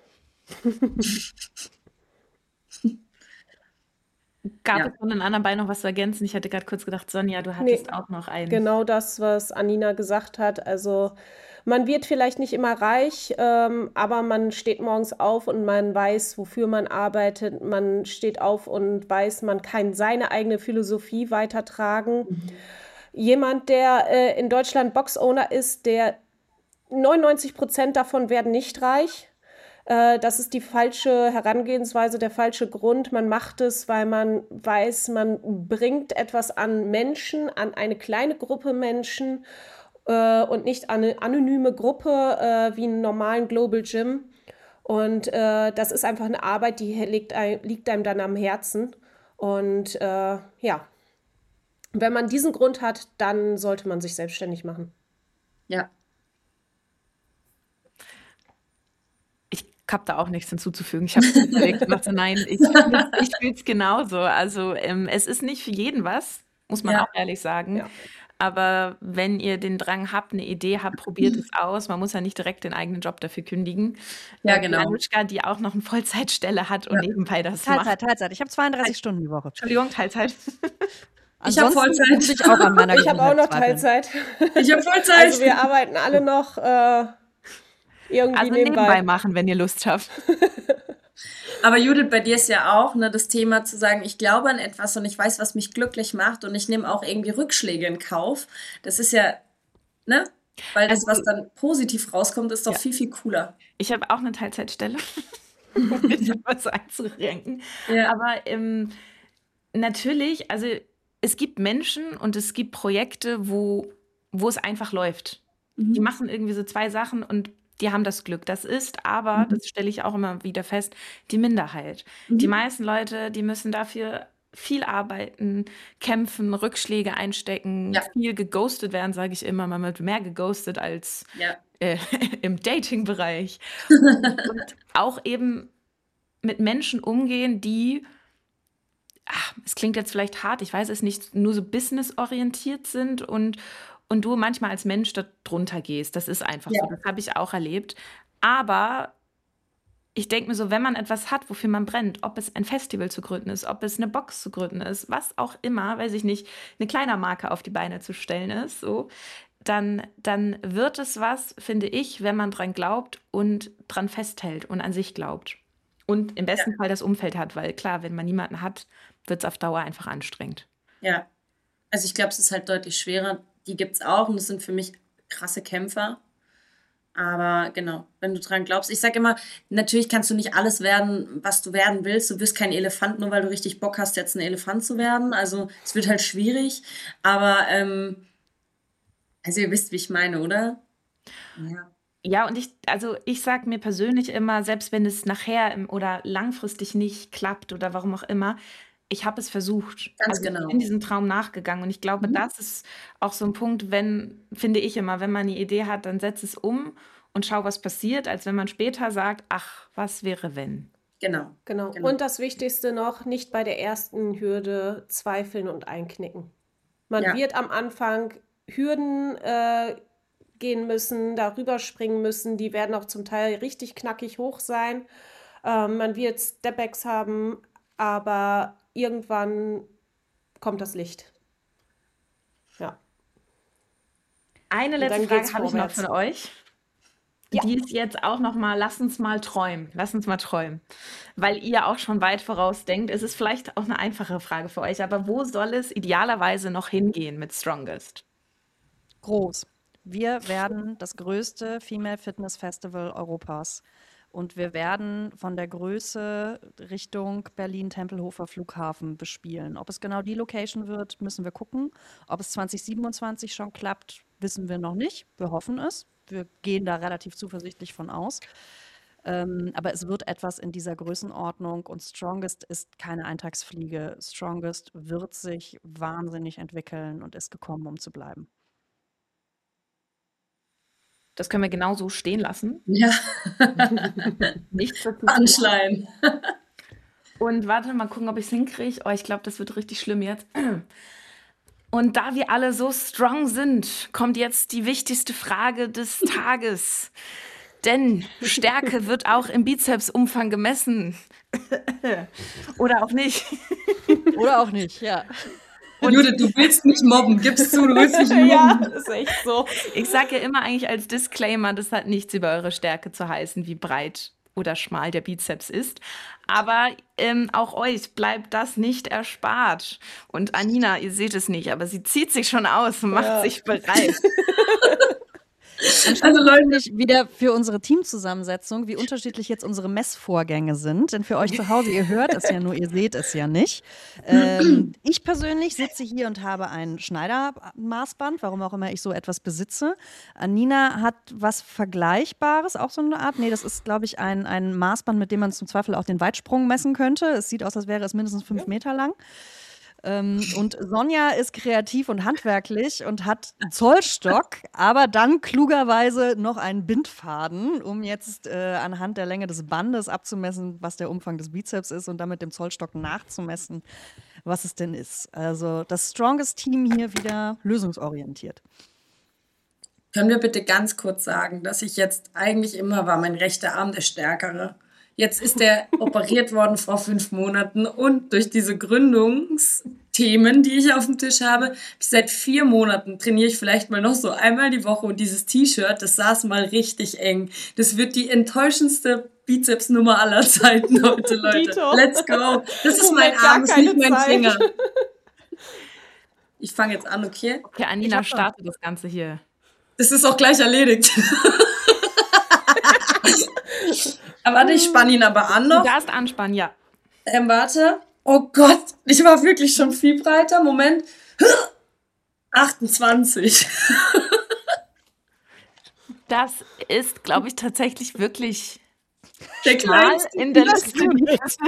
Gab Ja. es von den anderen beiden noch was zu ergänzen? Ich hatte gerade kurz gedacht, Sonja, du Nee, hattest auch noch einen. genau das, was Anina gesagt hat. Also man wird vielleicht nicht immer reich, ähm, aber man steht morgens auf und man weiß, wofür man arbeitet. Man steht auf und weiß, man kann seine eigene Philosophie weitertragen. Jemand, der äh, in Deutschland Box-Owner ist, der neunundneunzig Prozent davon werden nicht reich. Äh, Das ist die falsche Herangehensweise, der falsche Grund. Man macht es, weil man weiß, man bringt etwas an Menschen, an eine kleine Gruppe Menschen äh, und nicht an eine anonyme Gruppe äh, wie einen normalen Global Gym. Und äh, das ist einfach eine Arbeit, die liegt, ein, liegt einem dann am Herzen. Und äh, ja, wenn man diesen Grund hat, dann sollte man sich selbstständig machen. Ja. Ich habe da auch nichts hinzuzufügen. Ich habe überlegt und dachte, nein, ich fühle ich fühl's genauso. Also ähm, es ist nicht für jeden was, muss man Ja. auch ehrlich sagen. Ja. Aber wenn ihr den Drang habt, eine Idee habt, probiert es aus. Man muss ja nicht direkt den eigenen Job dafür kündigen. Ja, Äh, wie genau. Anushka, die auch noch eine Vollzeitstelle hat und Ja. nebenbei das macht. Teilzeit, Teilzeit. Ich habe zweiunddreißig Stunden die Woche. Entschuldigung, Teilzeit. Ich habe Ansonsten Vollzeit. würde ich auch an meiner Ich habe auch noch Gesundheit zweifeln. Teilzeit. Ich habe Vollzeit. Also wir arbeiten alle noch äh, irgendwie Also nebenbei nebenbei. machen, wenn ihr Lust habt. Aber Judith, bei dir ist ja auch ne, das Thema zu sagen, ich glaube an etwas und ich weiß, was mich glücklich macht und ich nehme auch irgendwie Rückschläge in Kauf. Das ist ja, ne? Weil das, Also- was dann positiv rauskommt, ist doch Ja. viel, viel cooler. Ich habe auch eine Teilzeitstelle, um mich was einzurenken. Ja. Aber ähm, natürlich, also es gibt Menschen und es gibt Projekte, wo, wo es einfach läuft. Die Mhm. machen irgendwie so zwei Sachen und die haben das Glück. Das ist aber, Mhm. das stelle ich auch immer wieder fest, die Minderheit. Die Mhm. meisten Leute, die müssen dafür viel arbeiten, kämpfen, Rückschläge einstecken, Ja. viel geghostet werden, sage ich immer. Man wird mehr geghostet als Ja. äh, im Dating-Bereich. Und auch eben mit Menschen umgehen, die, ach, es klingt jetzt vielleicht hart, ich weiß es nicht, nur so businessorientiert sind und, und du manchmal als Mensch da drunter gehst. Das ist einfach Ja. so, das habe ich auch erlebt. Aber ich denke mir so, wenn man etwas hat, wofür man brennt, ob es ein Festival zu gründen ist, ob es eine Box zu gründen ist, was auch immer, weiß ich nicht, eine kleine Marke auf die Beine zu stellen ist, so, dann, dann wird es was, finde ich, wenn man dran glaubt und dran festhält und an sich glaubt. Und im besten Fall das Umfeld hat, weil klar, wenn man niemanden hat, wird es auf Dauer einfach anstrengend. Ja. Also ich glaube, es ist halt deutlich schwerer. Die gibt es auch und das sind für mich krasse Kämpfer. Aber genau, wenn du dran glaubst. Ich sage immer, natürlich kannst du nicht alles werden, was du werden willst. Du wirst kein Elefant, nur weil du richtig Bock hast, jetzt ein Elefant zu werden. Also es wird halt schwierig. Aber, ähm, also ihr wisst, wie ich meine, oder? Ja. Ja, und ich, also ich sage mir persönlich immer, selbst wenn es nachher im- oder langfristig nicht klappt oder warum auch immer, ich habe es versucht. Ganz Also genau. ich bin diesem Traum nachgegangen und ich glaube, Mhm. das ist auch so ein Punkt, wenn, finde ich immer, wenn man eine Idee hat, dann setz es um und schau, was passiert, als wenn man später sagt, ach, was wäre wenn? Genau. Genau. Genau. Und das Wichtigste noch, nicht bei der ersten Hürde zweifeln und einknicken. Man Ja. wird am Anfang Hürden äh, gehen müssen, darüber springen müssen. Die werden auch zum Teil richtig knackig hoch sein. Ähm, man wird Stepbacks haben, aber irgendwann kommt das Licht. Ja. Eine Und letzte dann Frage geht's habe ich noch vorwärts. von euch. Ja. Die ist jetzt auch noch mal, lass uns mal träumen. Lass uns mal träumen. Weil ihr auch schon weit vorausdenkt. Es ist vielleicht auch eine einfache Frage für euch, aber wo soll es idealerweise noch hingehen mit Strongest? Groß. Wir werden das größte Female Fitness Festival Europas. Und wir werden von der Größe Richtung Berlin-Tempelhofer Flughafen bespielen. Ob es genau die Location wird, müssen wir gucken. Ob es zwanzig siebenundzwanzig schon klappt, wissen wir noch nicht. Wir hoffen es. Wir gehen da relativ zuversichtlich von aus. Ähm, aber es wird etwas in dieser Größenordnung und Strongest ist keine Eintagsfliege. Strongest wird sich wahnsinnig entwickeln und ist gekommen, um zu bleiben. Das können wir genauso stehen lassen. Ja, Nichts dazu zu Anschlein. Und warte, mal gucken, ob ich es hinkriege. Oh, ich glaube, das wird richtig schlimm jetzt. Und da wir alle so strong sind, kommt jetzt die wichtigste Frage des Tages. Denn Stärke wird auch im Bizepsumfang gemessen. Oder auch nicht. Oder auch nicht, ja. Und Judith, du willst mich mobben, gibst zu, du willst mich mobben. Ja, ist echt so. Ich sage ja immer eigentlich als Disclaimer, das hat nichts über eure Stärke zu heißen, wie breit oder schmal der Bizeps ist. Aber ähm, auch euch bleibt das nicht erspart. Und Anina, ihr seht es nicht, aber sie zieht sich schon aus und macht Ja. sich bereit. Also Leute, Natürlich wieder für unsere Teamzusammensetzung, wie unterschiedlich jetzt unsere Messvorgänge sind. Denn für euch zu Hause, ihr hört es ja nur, ihr seht es ja nicht. Ähm, ich persönlich sitze hier und habe ein Schneidermaßband, warum auch immer ich so etwas besitze. Anina hat was Vergleichbares, auch so eine Art. Nee, das ist, glaube ich, ein, ein Maßband, mit dem man zum Zweifel auch den Weitsprung messen könnte. Es sieht aus, als wäre es mindestens fünf Meter lang. Ähm, und Sonja ist kreativ und handwerklich und hat einen Zollstock, aber dann klugerweise noch einen Bindfaden, um jetzt äh, anhand der Länge des Bandes abzumessen, was der Umfang des Bizeps ist und dann mit dem Zollstock nachzumessen, was es denn ist. Also das Strongest Team hier wieder lösungsorientiert. können wir bitte ganz kurz sagen, dass ich jetzt eigentlich immer war mein rechter Arm der Stärkere. Jetzt ist der operiert worden vor fünf Monaten und durch diese Gründungsthemen, die ich auf dem Tisch habe, seit vier Monaten trainiere ich vielleicht mal noch so einmal die Woche und dieses T-Shirt, das saß mal richtig eng. Das wird die enttäuschendste Bizepsnummer aller Zeiten heute, Leute. Dito. Let's go. Das ist mein Moment, gar Arm, das ist keine nicht mein Zeit. Finger. Ich fange jetzt an, okay? Okay, Anina startet das Ganze hier. Das ist auch gleich erledigt. Aber warte, ich spanne ihn aber an Du noch. darfst anspannen, ja. Ähm, warte. Oh Gott, ich war wirklich schon viel breiter. Moment. achtundzwanzig. Das ist, glaube ich, tatsächlich wirklich Der schmal kleinste. in der Liste.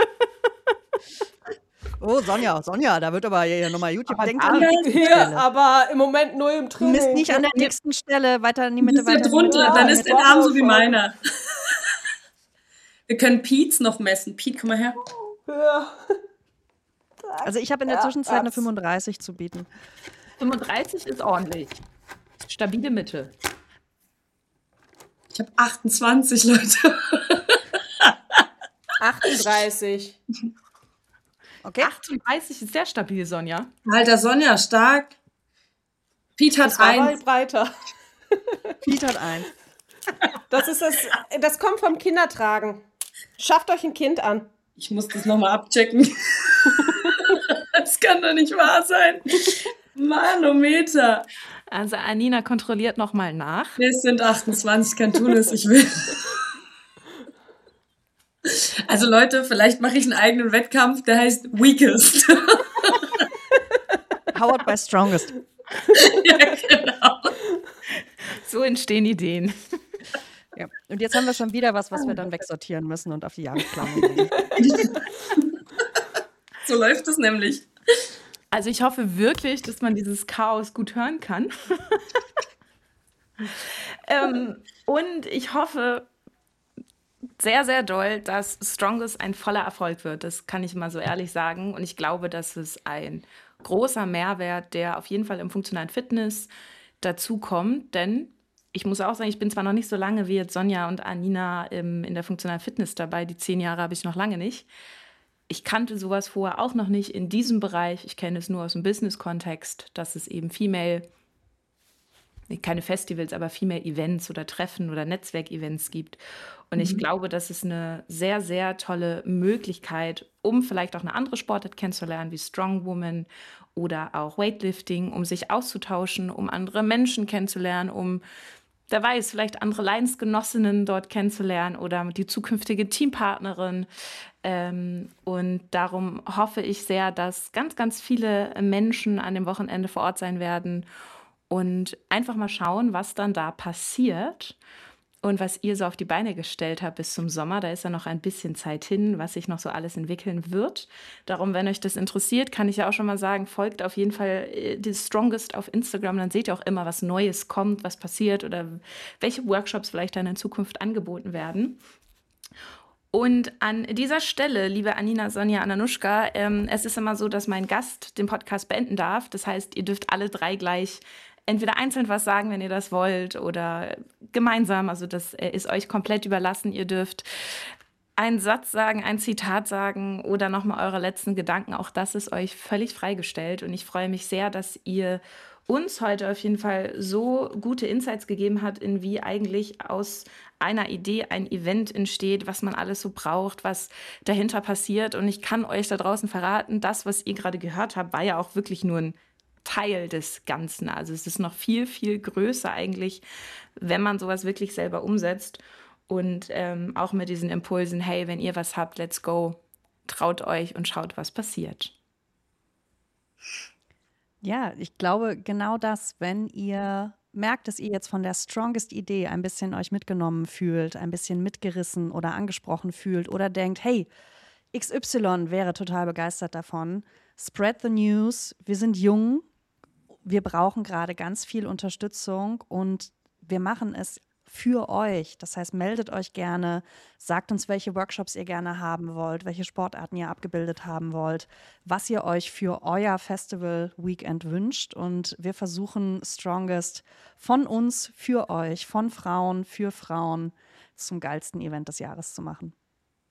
Oh, Sonja, Sonja, da wird aber hier nochmal YouTube. Aber Denkt da- an die nächste Hier, Stelle. aber im Moment null im Du Training. misst nicht an der nächsten Stelle weiter in die Du Mitte, bist ja weiter in die Mitte. drunter, dann ist dein Ja, Arm so wie schon. meiner. Wir können Pietz noch messen. Piet, komm mal her. Ja. Also ich habe in der Ja, Zwischenzeit eine das- fünfunddreißig zu bieten. fünfunddreißig ist ordentlich. Stabile Mitte. Ich habe achtundzwanzig, Leute. achtunddreißig. Okay? achtunddreißig ist sehr stabil, Sonja. Alter, Sonja, stark. Piet hat Das war mal eins. breiter. Piet hat eins. Das ist das, das kommt vom Kindertragen. Schafft euch ein Kind an. Ich muss das nochmal abchecken. Das kann doch nicht wahr sein. Manometer. Also Anina kontrolliert nochmal nach. Es sind achtundzwanzig, kann tun, was ich will. Also Leute, vielleicht mache ich einen eigenen Wettkampf, der heißt Weakest. Powered by Strongest. Ja, genau. So entstehen Ideen. Ja. Und jetzt haben wir schon wieder was, was wir dann wegsortieren müssen und auf die Jahresplanung legen. So läuft es nämlich. Also ich hoffe wirklich, dass man dieses Chaos gut hören kann. ähm, und ich hoffe sehr, sehr doll, dass Strongest ein voller Erfolg wird. Das kann ich mal so ehrlich sagen. Und ich glaube, dass es ein großer Mehrwert, der auf jeden Fall im funktionalen Fitness dazu kommt. Denn ich muss auch sagen, ich bin zwar noch nicht so lange wie jetzt Sonja und Anina im, in der funktionalen Fitness dabei. Die zehn Jahre habe ich noch lange nicht. Ich kannte sowas vorher auch noch nicht in diesem Bereich. Ich kenne es nur aus dem Business-Kontext, dass es eben Female, keine Festivals, aber Female Events oder Treffen oder Netzwerkevents gibt. Und ich glaube, das ist eine sehr, sehr tolle Möglichkeit, um vielleicht auch eine andere Sportart kennenzulernen, wie Strongwoman oder auch Weightlifting, um sich auszutauschen, um andere Menschen kennenzulernen, um, wer weiß, vielleicht andere Leidensgenossinnen dort kennenzulernen oder die zukünftige Teampartnerin. Ähm, und darum hoffe ich sehr, dass ganz, ganz viele Menschen an dem Wochenende vor Ort sein werden und einfach mal schauen, was dann da passiert. und was ihr so auf die Beine gestellt habt bis zum Sommer. Da ist ja noch ein bisschen Zeit hin, was sich noch so alles entwickeln wird. Darum, wenn euch das interessiert, kann ich ja auch schon mal sagen, folgt auf jeden Fall äh, die Strongest auf Instagram. Dann seht ihr auch immer, was Neues kommt, was passiert oder welche Workshops vielleicht dann in Zukunft angeboten werden. Und an dieser Stelle, liebe Anina, Sonja, Ananuschka, ähm, es ist immer so, dass mein Gast den Podcast beenden darf. Das heißt, ihr dürft alle drei gleich entweder einzeln was sagen, wenn ihr das wollt, oder gemeinsam. Also das äh, ist euch komplett überlassen. Ihr dürft einen Satz sagen, ein Zitat sagen oder nochmal eure letzten Gedanken. Auch das ist euch völlig freigestellt. Und ich freue mich sehr, dass ihr uns heute auf jeden Fall so gute Insights gegeben habt, in wie eigentlich aus einer Idee ein Event entsteht, was man alles so braucht, was dahinter passiert. Und ich kann euch da draußen verraten, das, was ihr gerade gehört habt, war ja auch wirklich nur ein Teil des Ganzen. Also es ist noch viel, viel größer eigentlich, wenn man sowas wirklich selber umsetzt. Und ähm, auch mit diesen Impulsen, hey, wenn ihr was habt, let's go, traut euch und schaut, was passiert. Ja, ich glaube genau das, wenn ihr merkt, dass ihr jetzt von der Strongest Idee ein bisschen euch mitgenommen fühlt, ein bisschen mitgerissen oder angesprochen fühlt oder denkt, hey, X Y wäre total begeistert davon, spread the news, wir sind jung, wir brauchen gerade ganz viel Unterstützung und wir machen es für euch. Das heißt, meldet euch gerne, sagt uns, welche Workshops ihr gerne haben wollt, welche Sportarten ihr abgebildet haben wollt, was ihr euch für euer Festival-Weekend wünscht. Und wir versuchen Strongest von uns für euch, von Frauen für Frauen zum geilsten Event des Jahres zu machen.